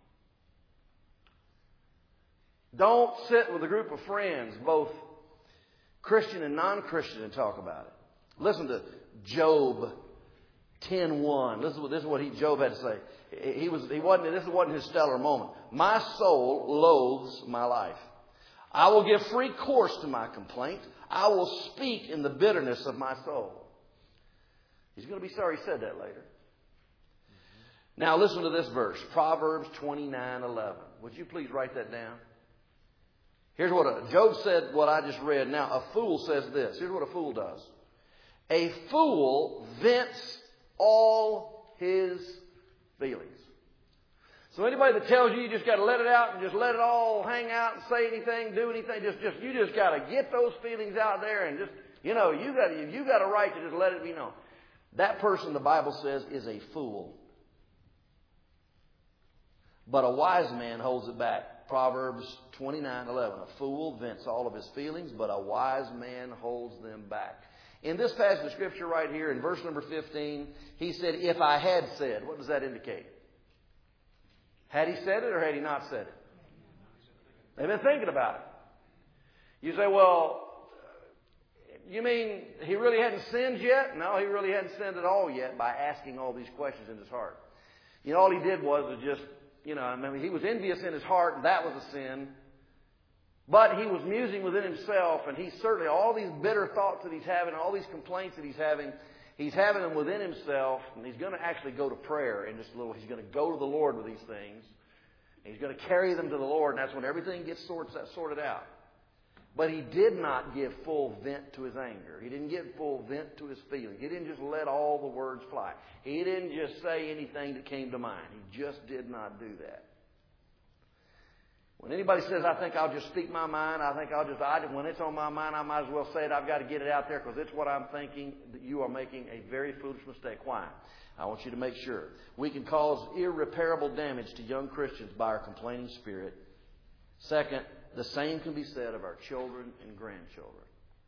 Don't sit with a group of friends, both Christian and non-Christian, and talk about it. Listen to Job 10:1. This is what Job had to say. This wasn't his stellar moment. My soul loathes my life. I will give free course to my complaint. I will speak in the bitterness of my soul. He's going to be sorry he said that later. Now listen to this verse, Proverbs 29:11. Would you please write that down? Here's what Job said, what I just read. Now, a fool says this. Here's what a fool does. A fool vents all his feelings. So anybody that tells you just got to let it out and just let it all hang out and say anything, do anything, you just got to get those feelings out there and just, you got a right to just let it be known. That person, the Bible says, is a fool. But a wise man holds it back. Proverbs 29:11. A fool vents all of his feelings, but a wise man holds them back. In this passage of Scripture right here, in verse number 15, he said, if I had said. What does that indicate? Had he said it or had he not said it? They've been thinking about it. You say, well, you mean he really hadn't sinned yet? No, he really hadn't sinned at all yet by asking all these questions in his heart. All he did was just, he was envious in his heart, and that was a sin. But he was musing within himself, and he certainly, all these bitter thoughts that he's having, all these complaints that he's having them within himself, and he's going to actually go to prayer in just a little. He's going to go to the Lord with these things, and he's going to carry them to the Lord, and that's when everything gets sorted out. But he did not give full vent to his anger. He didn't give full vent to his feelings. He didn't just let all the words fly. He didn't just say anything that came to mind. He just did not do that. When anybody says, I think I'll just speak my mind, when it's on my mind, I might as well say it. I've got to get it out there because it's what I'm thinking. That you are making a very foolish mistake. Why? I want you to make sure. We can cause irreparable damage to young Christians by our complaining spirit. Second, the same can be said of our children and grandchildren.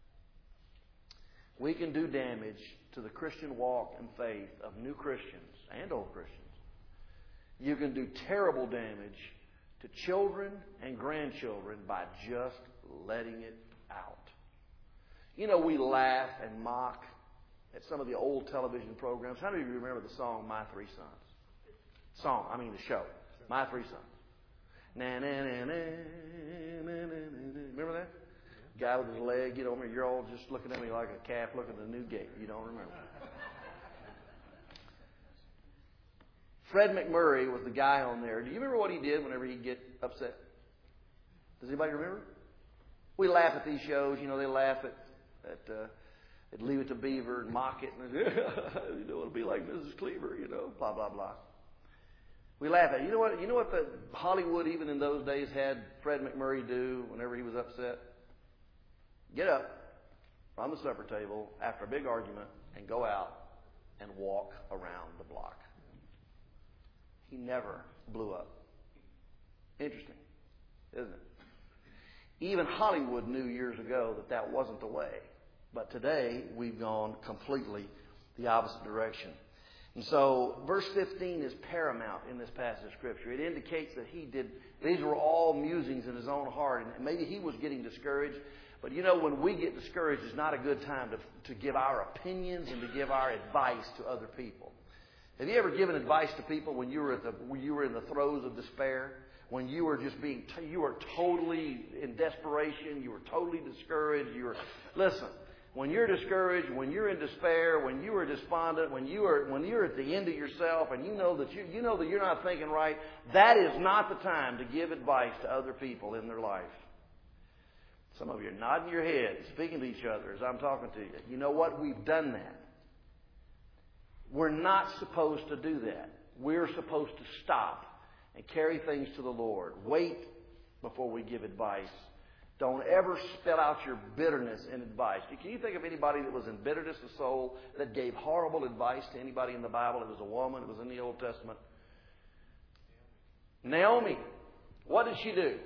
We can do damage to the Christian walk and faith of new Christians and old Christians. You can do terrible damage to children and grandchildren by just letting it out. We laugh and mock at some of the old television programs. How many of you remember the song My Three Sons? The show. My Three Sons. Na, na, na, na, na, na, na. Remember that? Guy with his leg, you're all just looking at me like a calf looking at a new gate. You don't remember. Fred McMurray was the guy on there. Do you remember what he did whenever he'd get upset? Does anybody remember? We laugh at these shows. They laugh at Leave It to Beaver and mock it. And you don't want to be like Mrs. Cleaver, blah, blah, blah. We laugh at it. You know what the Hollywood, even in those days, had Fred McMurray do whenever he was upset? Get up from the supper table after a big argument and go out and walk around the block. He never blew up. Interesting, isn't it? Even Hollywood knew years ago that that wasn't the way. But today, we've gone completely the opposite direction. And so, verse 15 is paramount in this passage of Scripture. It indicates that these were all musings in his own heart. And maybe he was getting discouraged. But you know, when we get discouraged, it's not a good time to give our opinions and to give our advice to other people. Have you ever given advice to people when you were in the throes of despair? When you were just you were totally in desperation, you were totally discouraged, listen, when you're discouraged, when you're in despair, when you are despondent, when you're at the end of yourself and you know that you're not thinking right, that is not the time to give advice to other people in their life. Some of you are nodding your head, speaking to each other as I'm talking to you. You know what? We've done that. We're not supposed to do that. We're supposed to stop and carry things to the Lord. Wait before we give advice. Don't ever spill out your bitterness in advice. Can you think of anybody that was in bitterness of soul that gave horrible advice to anybody in the Bible? It was a woman. It was in the Old Testament. Naomi. What did she do?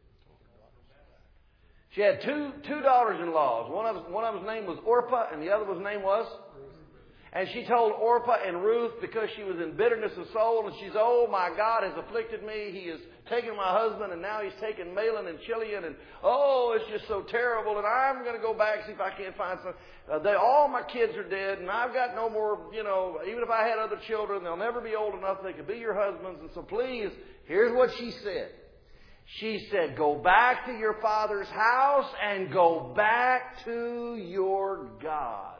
She had two daughters-in-law. One of them's name was Orpah, and the other one's name was? And she told Orpah and Ruth because she was in bitterness of soul, and she's, oh, my God has afflicted me. He has taken my husband, and now he's taken Mahlon and Chilion, and oh, it's just so terrible, and I'm going to go back and see if I can't find some. All my kids are dead, and I've got no more, even if I had other children, they'll never be old enough they could be your husbands, and so please, here's what she said. She said, go back to your father's house and go back to your gods.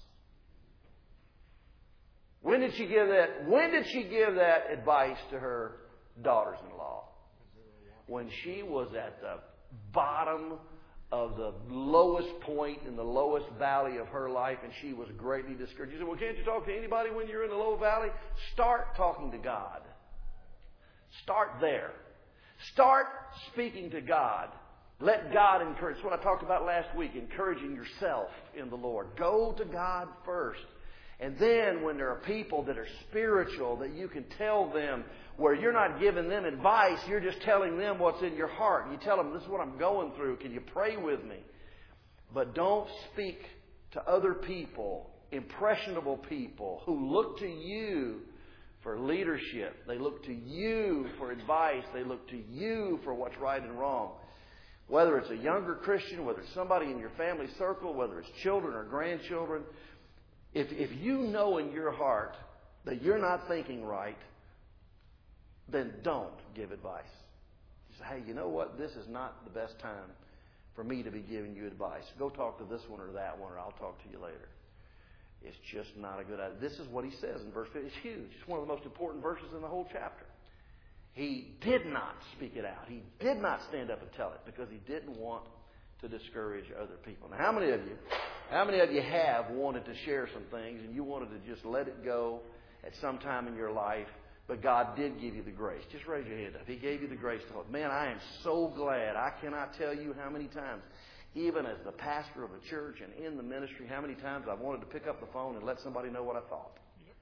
When did she give that advice to her daughters-in-law? When she was at the bottom of the lowest point in the lowest valley of her life, and she was greatly discouraged. You said, well, can't you talk to anybody when you're in the low valley? Start talking to God. Start there. Start speaking to God. Let God encourage. That's what I talked about last week, encouraging yourself in the Lord. Go to God first. And then when there are people that are spiritual, that you can tell them where you're not giving them advice, you're just telling them what's in your heart. You tell them, this is what I'm going through. Can you pray with me? But don't speak to other people, impressionable people who look to you for leadership. They look to you for advice. They look to you for what's right and wrong. Whether it's a younger Christian, whether it's somebody in your family circle, whether it's children or grandchildren, if you know in your heart that you're not thinking right, then don't give advice. You say, hey, you know what? This is not the best time for me to be giving you advice. Go talk to this one or that one, or I'll talk to you later. It's just not a good idea. This is what he says in verse 50. It's huge. It's one of the most important verses in the whole chapter. He did not speak it out. He did not stand up and tell it because he didn't want to discourage other people. Now, how many of you have wanted to share some things and you wanted to just let it go at some time in your life, but God did give you the grace? Just raise your hand up. He gave you the grace to help. Man, I am so glad. I cannot tell you how many times, even as the pastor of a church and in the ministry, how many times I've wanted to pick up the phone and let somebody know what I thought.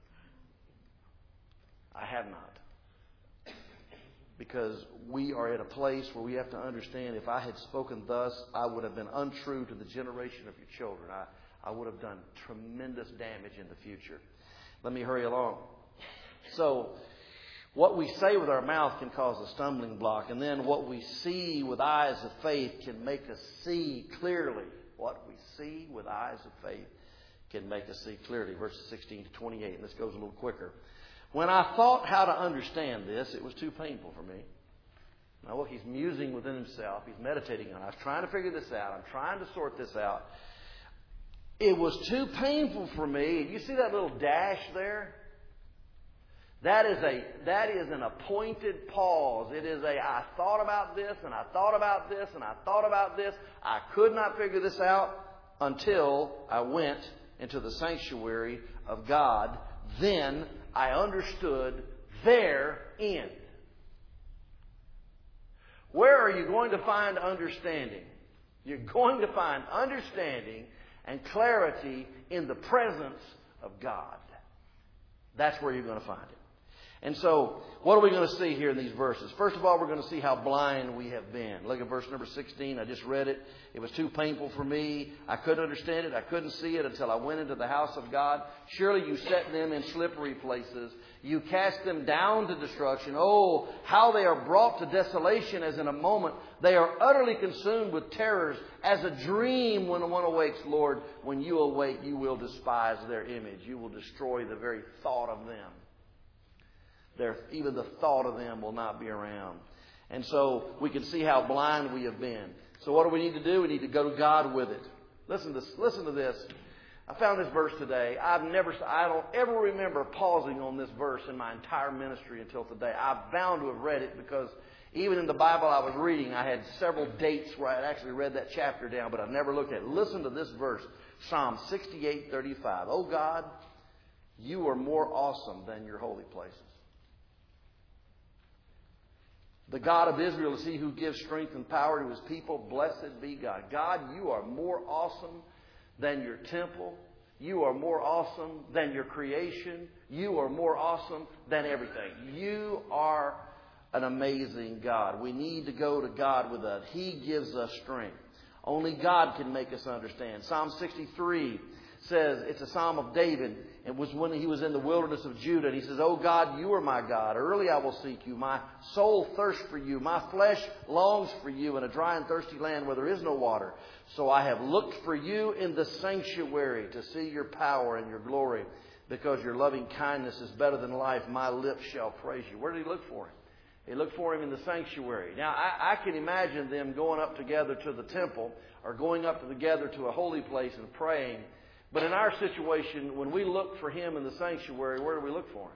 I have not. Because we are at a place where we have to understand if I had spoken thus, I would have been untrue to the generation of your children. I would have done tremendous damage in the future. Let me hurry along. So, what we say with our mouth can cause a stumbling block. And then what we see with eyes of faith can make us see clearly. What we see with eyes of faith can make us see clearly. Verses 16 to 28. And this goes a little quicker. When I thought how to understand this, it was too painful for me. Now look, he's musing within himself. He's meditating on it. I was trying to figure this out. I'm trying to sort this out. It was too painful for me. You see that little dash there? That is an appointed pause. It is I thought about this, and I thought about this, and I thought about this. I could not figure this out until I went into the sanctuary of God. Then I understood their end. Where are you going to find understanding? You're going to find understanding and clarity in the presence of God. That's where you're going to find it. And so, what are we going to see here in these verses? First of all, we're going to see how blind we have been. Look at verse number 16. I just read it. It was too painful for me. I couldn't understand it. I couldn't see it until I went into the house of God. Surely you set them in slippery places. You cast them down to destruction. Oh, how they are brought to desolation as in a moment. They are utterly consumed with terrors as a dream when one awakes. Lord, when you awake, you will despise their image. You will destroy the very thought of them. Even the thought of them will not be around. And so we can see how blind we have been. So what do we need to do? We need to go to God with it. Listen to this. I found this verse today. I don't ever remember pausing on this verse in my entire ministry until today. I'm bound to have read it because even in the Bible I was reading, I had several dates where I had actually read that chapter down, but I've never looked at it. Listen to this verse, Psalm 68:35. Oh God, you are more awesome than your holy places. The God of Israel is He who gives strength and power to His people. Blessed be God. God, you are more awesome than your temple. You are more awesome than your creation. You are more awesome than everything. You are an amazing God. We need to go to God with that. He gives us strength. Only God can make us understand. Psalm 63 says, it's a psalm of David. It was when he was in the wilderness of Judah. And he says, Oh God, you are my God. Early I will seek you. My soul thirsts for you. My flesh longs for you in a dry and thirsty land where there is no water. So I have looked for you in the sanctuary to see your power and your glory. Because your loving kindness is better than life, my lips shall praise you. Where did he look for him? He looked for him in the sanctuary. Now, I can imagine them going up together to the temple or going up together to a holy place and praying. But in our situation, when we look for Him in the sanctuary, where do we look for Him?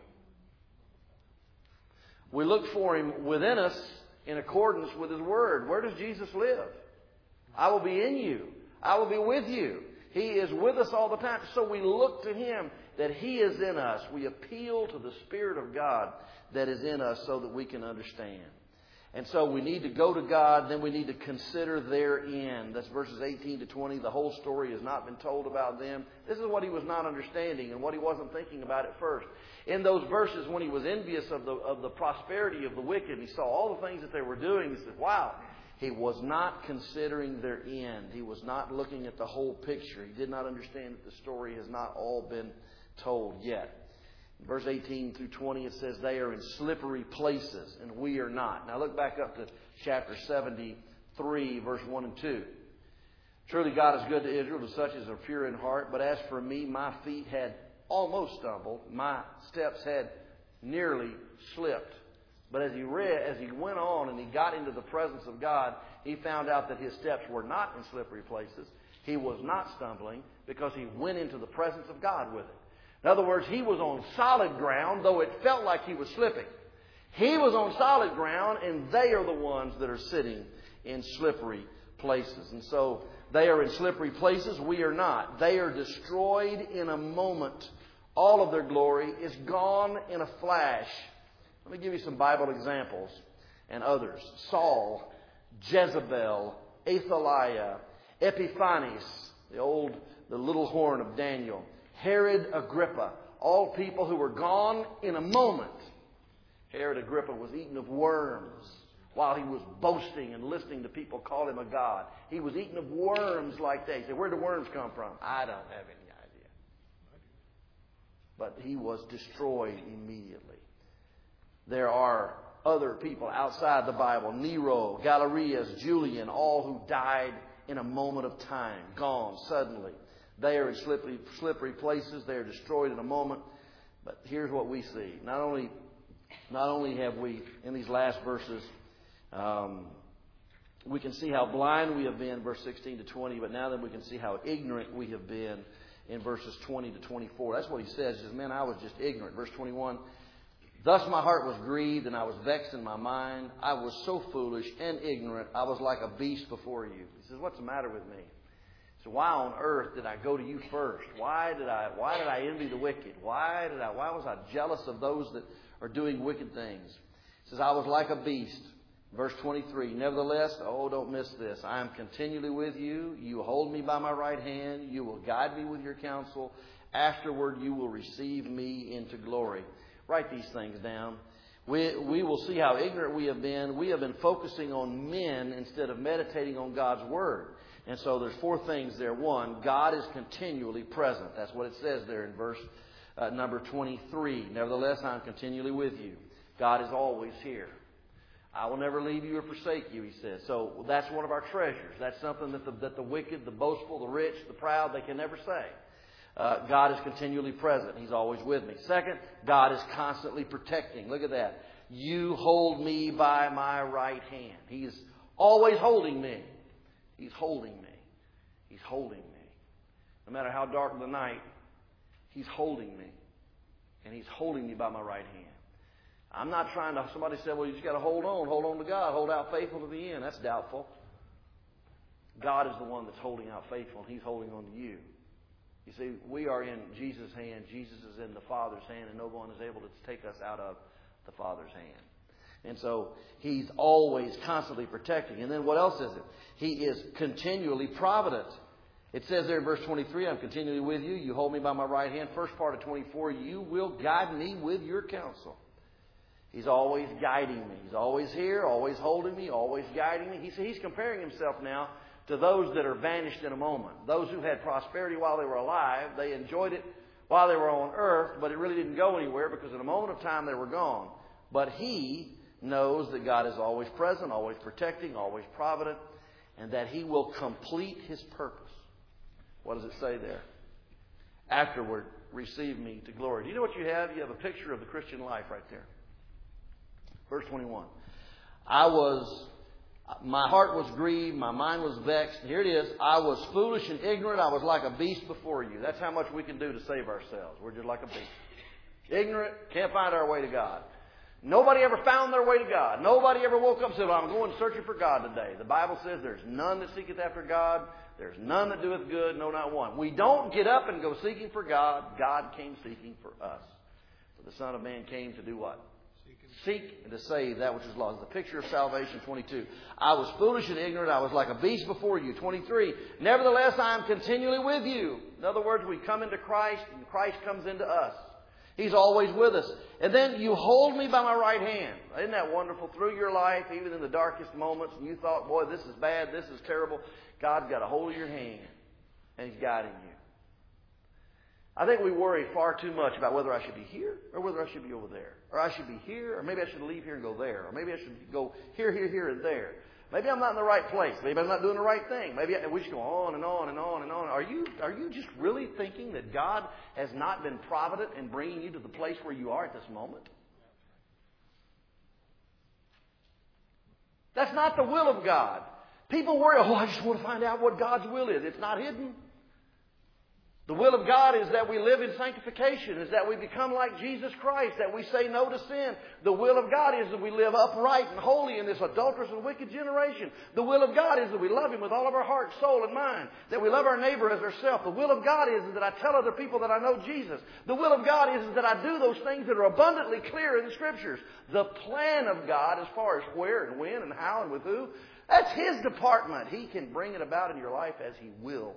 We look for Him within us in accordance with His Word. Where does Jesus live? I will be in you. I will be with you. He is with us all the time. So we look to Him that He is in us. We appeal to the Spirit of God that is in us so that we can understand. And so we need to go to God, then we need to consider their end. That's verses 18 to 20. The whole story has not been told about them. This is what he was not understanding and what he wasn't thinking about at first. In those verses, when he was envious of the prosperity of the wicked, he saw all the things that they were doing, he said, wow. He was not considering their end. He was not looking at the whole picture. He did not understand that the story has not all been told yet. In verse 18 through 20, it says they are in slippery places, and we are not. Now look back up to chapter 73, verse 1 and 2. Truly God is good to Israel, to such as are pure in heart. But as for me, my feet had almost stumbled. My steps had nearly slipped. But as he went on and he got into the presence of God, he found out that his steps were not in slippery places. He was not stumbling because he went into the presence of God with it. In other words, he was on solid ground, though it felt like he was slipping. He was on solid ground, and they are the ones that are sitting in slippery places. And so they are in slippery places. We are not. They are destroyed in a moment. All of their glory is gone in a flash. Let me give you some Bible examples and others. Saul, Jezebel, Athaliah, Epiphanes, the little horn of Daniel, Herod Agrippa, all people who were gone in a moment. Herod Agrippa was eaten of worms while he was boasting and listening to people call him a god. He was eaten of worms like that. You say, where do worms come from? I don't have any idea. But he was destroyed immediately. There are other people outside the Bible, Nero, Galerius, Julian, all who died in a moment of time, gone suddenly. They are in slippery places. They are destroyed in a moment. But here's what we see. Not only have we, in these last verses, we can see how blind we have been, verse 16 to 20, but now then we can see how ignorant we have been in verses 20 to 24. That's what he says. He says, man, I was just ignorant. Verse 21, thus my heart was grieved and I was vexed in my mind. I was so foolish and ignorant. I was like a beast before you. He says, what's the matter with me? So why on earth did I go to you first? Why did I envy the wicked? Why was I jealous of those that are doing wicked things? He says, I was like a beast. Verse 23, nevertheless, don't miss this. I am continually with you. You hold me by my right hand. You will guide me with your counsel. Afterward you will receive me into glory. Write these things down. We will see how ignorant we have been. We have been focusing on men instead of meditating on God's Word. And so there's 4 things there. 1, God is continually present. That's what it says there in verse number 23. Nevertheless, I am continually with you. God is always here. I will never leave you or forsake you, he says. So that's one of our treasures. That's something that the wicked, the boastful, the rich, the proud, they can never say. God is continually present. He's always with me. Second, God is constantly protecting. Look at that. You hold me by my right hand. He is always holding me. He's holding me. He's holding me. No matter how dark the night, He's holding me. And He's holding me by my right hand. I'm not trying to... Somebody said, well, you just got to hold on to God. Hold out faithful to the end. That's doubtful. God is the one that's holding out faithful, and He's holding on to you. You see, we are in Jesus' hand. Jesus is in the Father's hand, and no one is able to take us out of the Father's hand. And so He's always constantly protecting. And then what else is it? He is continually provident. It says there in verse 23, I'm continually with you. You hold me by my right hand. First part of 24, you will guide me with your counsel. He's always guiding me. He's always here, always holding me, always guiding me. He's comparing Himself now to those that are vanished in a moment. Those who had prosperity while they were alive, they enjoyed it while they were on earth, but it really didn't go anywhere because in a moment of time they were gone. But He knows that God is always present, always protecting, always provident, and that He will complete His purpose. What does it say there? Afterward, receive me to glory. Do you know what you have? You have a picture of the Christian life right there. Verse 21. My heart was grieved, my mind was vexed. Here it is. I was foolish and ignorant. I was like a beast before you. That's how much we can do to save ourselves. We're just like a beast. Ignorant, can't find our way to God. Nobody ever found their way to God. Nobody ever woke up and said, well, I'm going searching for God today. The Bible says there's none that seeketh after God. There's none that doeth good, no, not one. We don't get up and go seeking for God. God came seeking for us. For the Son of Man came to do what? Seek and to save that which is lost. The picture of salvation, 22. I was foolish and ignorant. I was like a beast before you. 23. Nevertheless, I am continually with you. In other words, we come into Christ and Christ comes into us. He's always with us. And then you hold me by my right hand. Isn't that wonderful? Through your life, even in the darkest moments, and you thought, boy, this is bad, this is terrible. God's got a hold of your hand and He's guiding you. I think we worry far too much about whether I should be here or whether I should be over there. Or I should be here, or maybe I should leave here and go there. Or maybe I should go here, and there. Maybe I'm not in the right place. Maybe I'm not doing the right thing. Maybe we should go on and on and on and on. Are you just really thinking that God has not been provident in bringing you to the place where you are at this moment? That's not the will of God. People worry, I just want to find out what God's will is. It's not hidden. The will of God is that we live in sanctification, is that we become like Jesus Christ, that we say no to sin. The will of God is that we live upright and holy in this adulterous and wicked generation. The will of God is that we love Him with all of our heart, soul, and mind, that we love our neighbor as ourselves. The will of God is that I tell other people that I know Jesus. The will of God is that I do those things that are abundantly clear in the Scriptures. The plan of God as far as where and when and how and with who, that's His department. He can bring it about in your life as He wills.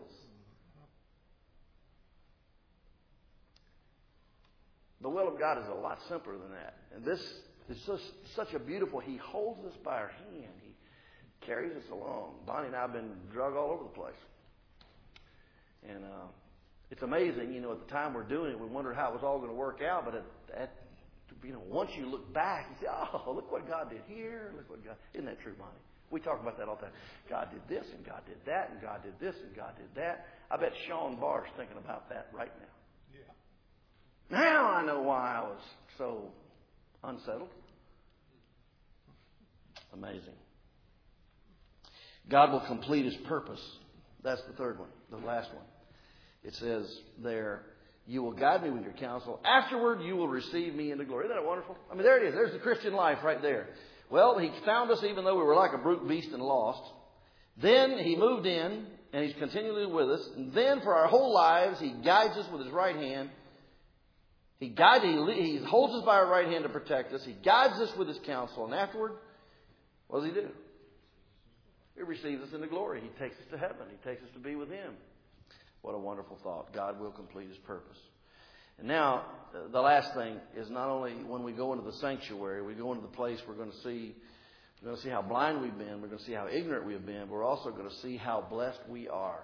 The will of God is a lot simpler than that. And this is such a beautiful... He holds us by our hand. He carries us along. Bonnie and I have been drug all over the place. And it's amazing, at the time we're doing it, we wondered how it was all going to work out. But once you look back, you say, oh, look what God did here. Look what God... Isn't that true, Bonnie? We talk about that all the time. God did this, and God did that, and God did this, and God did that. I bet Sean Barr's thinking about that right now. Now I know why I was so unsettled. Amazing. God will complete His purpose. That's the third one, the last one. It says there, you will guide me with your counsel. Afterward, you will receive me into glory. Isn't that wonderful? I mean, there it is. There's the Christian life right there. Well, He found us even though we were like a brute beast and lost. Then He moved in, and He's continually with us. And then for our whole lives, He guides us with His right hand. He holds us by our right hand to protect us. He guides us with His counsel. And afterward, what does He do? He receives us into glory. He takes us to heaven. He takes us to be with Him. What a wonderful thought. God will complete His purpose. And now, the last thing is not only when we go into the sanctuary, we go into the place we're going to see how blind we've been, we're going to see how ignorant we have been, but we're also going to see how blessed we are.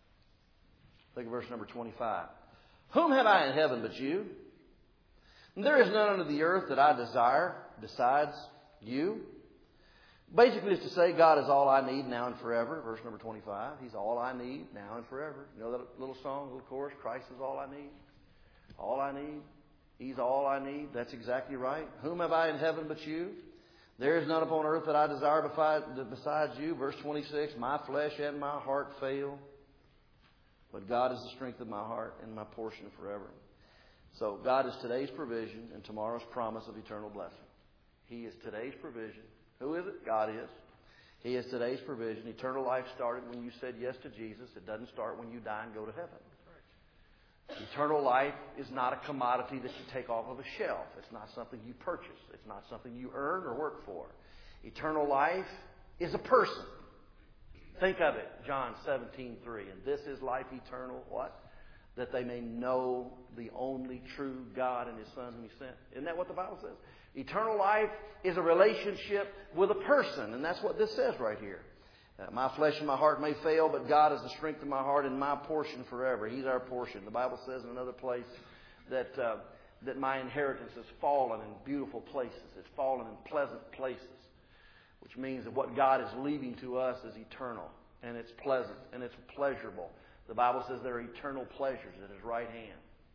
Look at verse number 25. Whom have I in heaven but you? And there is none under the earth that I desire besides you. Basically, it's to say God is all I need now and forever. Verse number 25. He's all I need now and forever. You know that little song, little chorus? Christ is all I need. All I need. He's all I need. That's exactly right. Whom have I in heaven but you? There is none upon earth that I desire besides you. Verse 26. My flesh and my heart fail, but God is the strength of my heart and my portion forever. So God is today's provision and tomorrow's promise of eternal blessing. He is today's provision. Who is it? God is. He is today's provision. Eternal life started when you said yes to Jesus. It doesn't start when you die and go to heaven. Eternal life is not a commodity that you take off of a shelf. It's not something you purchase. It's not something you earn or work for. Eternal life is a person. Think of it, John 17:3. And this is life eternal, what? That they may know the only true God and His Son whom He sent. Isn't that what the Bible says? Eternal life is a relationship with a person. And that's what this says right here. My flesh and my heart may fail, but God is the strength of my heart and my portion forever. He's our portion. The Bible says in another place that my inheritance has fallen in beautiful places. It's fallen in pleasant places, which means that what God is leaving to us is eternal, and it's pleasant, and it's pleasurable. The Bible says there are eternal pleasures at His right hand.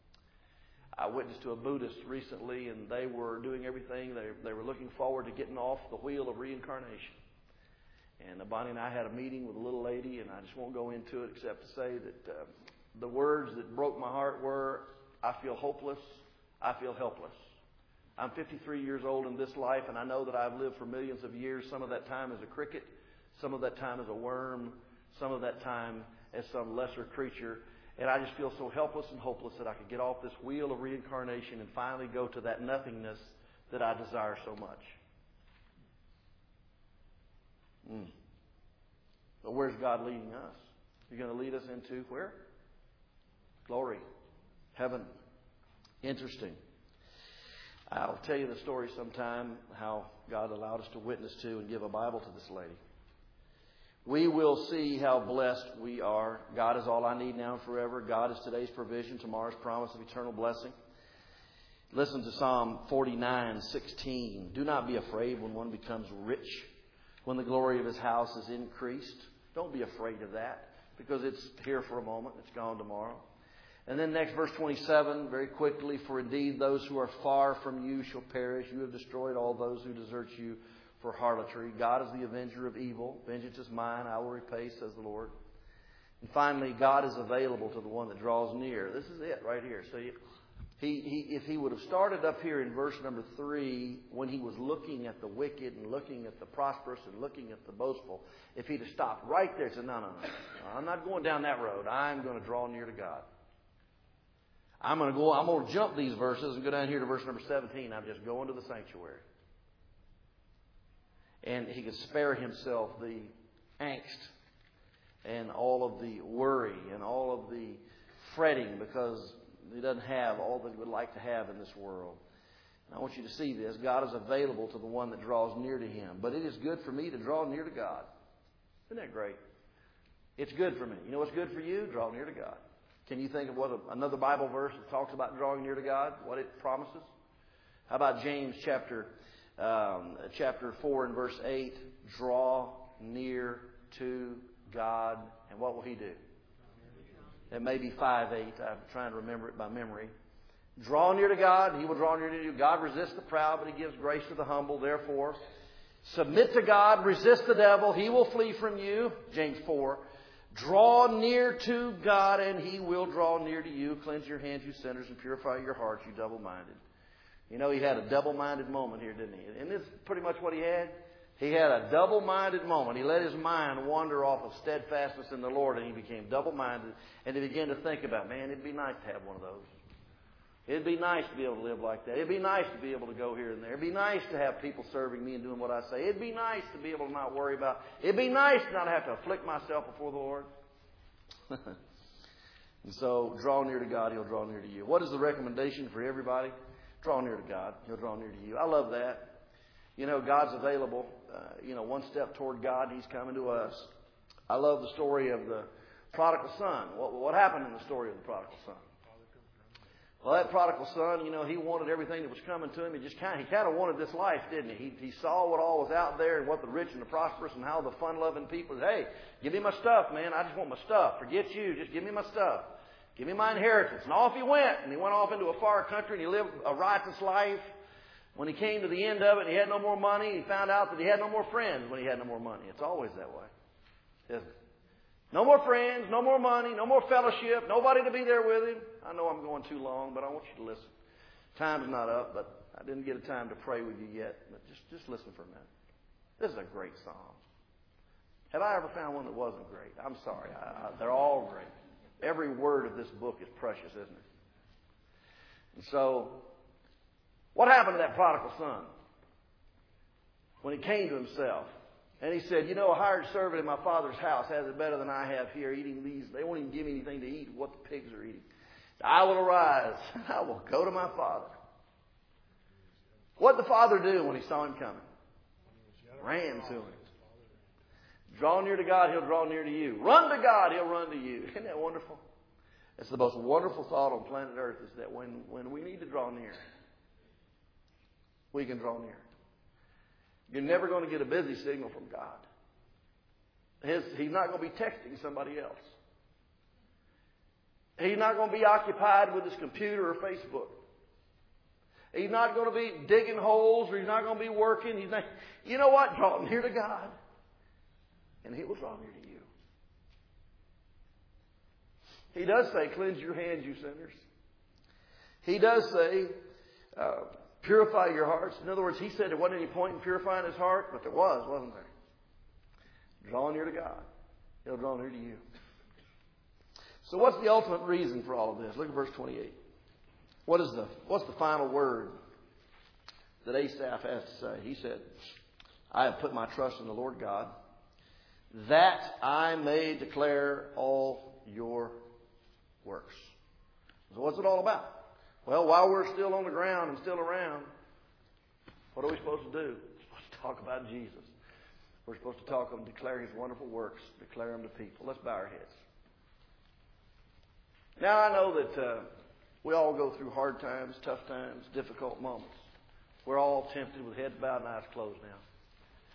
I witnessed to a Buddhist recently, and they were doing everything. They were looking forward to getting off the wheel of reincarnation. And Bonnie and I had a meeting with a little lady, and I just won't go into it except to say that the words that broke my heart were, I feel hopeless, I feel helpless. I'm 53 years old in this life, and I know that I've lived for millions of years. Some of that time as a cricket, some of that time as a worm, some of that time as some lesser creature. And I just feel so helpless and hopeless that I could get off this wheel of reincarnation and finally go to that nothingness that I desire so much. But where's God leading us? You're going to lead us into where? Glory. Heaven. Interesting. I'll tell you the story sometime how God allowed us to witness to and give a Bible to this lady. We will see how blessed we are. God is all I need now and forever. God is today's provision, tomorrow's promise of eternal blessing. Listen to Psalm 49:16. Do not be afraid when one becomes rich, when the glory of his house is increased. Don't be afraid of that, because it's here for a moment. It's gone tomorrow. And then next, verse 27, very quickly, for indeed those who are far from you shall perish. You have destroyed all those who desert you for harlotry. God is the avenger of evil. Vengeance is mine, I will repay, says the Lord. And finally, God is available to the one that draws near. This is it right here. So if he would have started up here in verse number 3, when he was looking at the wicked and looking at the prosperous and looking at the boastful, if he'd have stopped right there and said, no, I'm not going down that road. I'm going to draw near to God. I'm going to jump these verses and go down here to verse number 17. I'm just going to the sanctuary. And he could spare himself the angst and all of the worry and all of the fretting, because he doesn't have all that he would like to have in this world. And I want you to see this. God is available to the one that draws near to Him. But it is good for me to draw near to God. Isn't that great? It's good for me. You know what's good for you? Draw near to God. Can you think of what another Bible verse that talks about drawing near to God? What it promises? How about James chapter 4 and verse 8? Draw near to God, and what will He do? It may be 5:8. I'm trying to remember it by memory. Draw near to God, and He will draw near to you. God resists the proud, but He gives grace to the humble. Therefore, submit to God, resist the devil, he will flee from you. James 4. Draw near to God, and He will draw near to you. Cleanse your hands, you sinners, and purify your hearts, you double-minded. You know, he had a double-minded moment here, didn't he? And this is pretty much what he had. He had a double-minded moment. He let his mind wander off of steadfastness in the Lord, and he became double-minded. And he began to think about, man, it'd be nice to have one of those. It'd be nice to be able to live like that. It'd be nice to be able to go here and there. It'd be nice to have people serving me and doing what I say. It'd be nice to be able to not worry about. It'd be nice to not have to afflict myself before the Lord. And so, draw near to God, He'll draw near to you. What is the recommendation for everybody? Draw near to God, He'll draw near to you. I love that. You know, God's available. One step toward God, He's coming to us. I love the story of the prodigal son. What happened in the story of the prodigal son? Well, that prodigal son, he wanted everything that was coming to him. He kind of wanted this life, didn't he? He saw what all was out there and what the rich and the prosperous and how the fun-loving people, hey, give me my stuff, man. I just want my stuff. Forget you. Just give me my stuff. Give me my inheritance. And off he went. And he went off into a far country and he lived a righteous life. When he came to the end of it and he had no more money, he found out that he had no more friends when he had no more money. It's always that way, isn't it? No more friends, no more money, no more fellowship, nobody to be there with him. I know I'm going too long, but I want you to listen. Time's not up, but I didn't get a time to pray with you yet. But just listen for a minute. This is a great psalm. Have I ever found one that wasn't great? I'm sorry. They're all great. Every word of this book is precious, isn't it? And so, what happened to that prodigal son? When he came to himself, and he said, a hired servant in my father's house has it better than I have here, eating these. They won't even give me anything to eat, what the pigs are eating. I will arise. I will go to my father. What did the father do when he saw him coming? Ran to him. Draw near to God, He'll draw near to you. Run to God, He'll run to you. Isn't that wonderful? It's the most wonderful thought on planet Earth is that when we need to draw near, we can draw near. You're never going to get a busy signal from God. He's not going to be texting somebody else. He's not going to be occupied with his computer or Facebook. He's not going to be digging holes or he's not going to be working. You know what? Draw near to God and He will draw near to you. He does say, cleanse your hands, you sinners. He does say, purify your hearts. In other words, He said there wasn't any point in purifying his heart, but there was, wasn't there? Draw near to God. He'll draw near to you. So what's the ultimate reason for all of this? Look at verse 28. What's the final word that Asaph has to say? He said, I have put my trust in the Lord God, that I may declare all your works. So what's it all about? Well, while we're still on the ground and still around, what are we supposed to do? We're supposed to talk about Jesus. We're supposed to talk and declare His wonderful works, declare them to people. Let's bow our heads. Now, I know that we all go through hard times, tough times, difficult moments. We're all tempted with heads bowed and eyes closed now.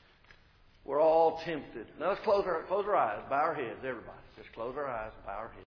We're all tempted. Now, let's close our eyes, bow our heads, everybody. Just close our eyes, bow our heads.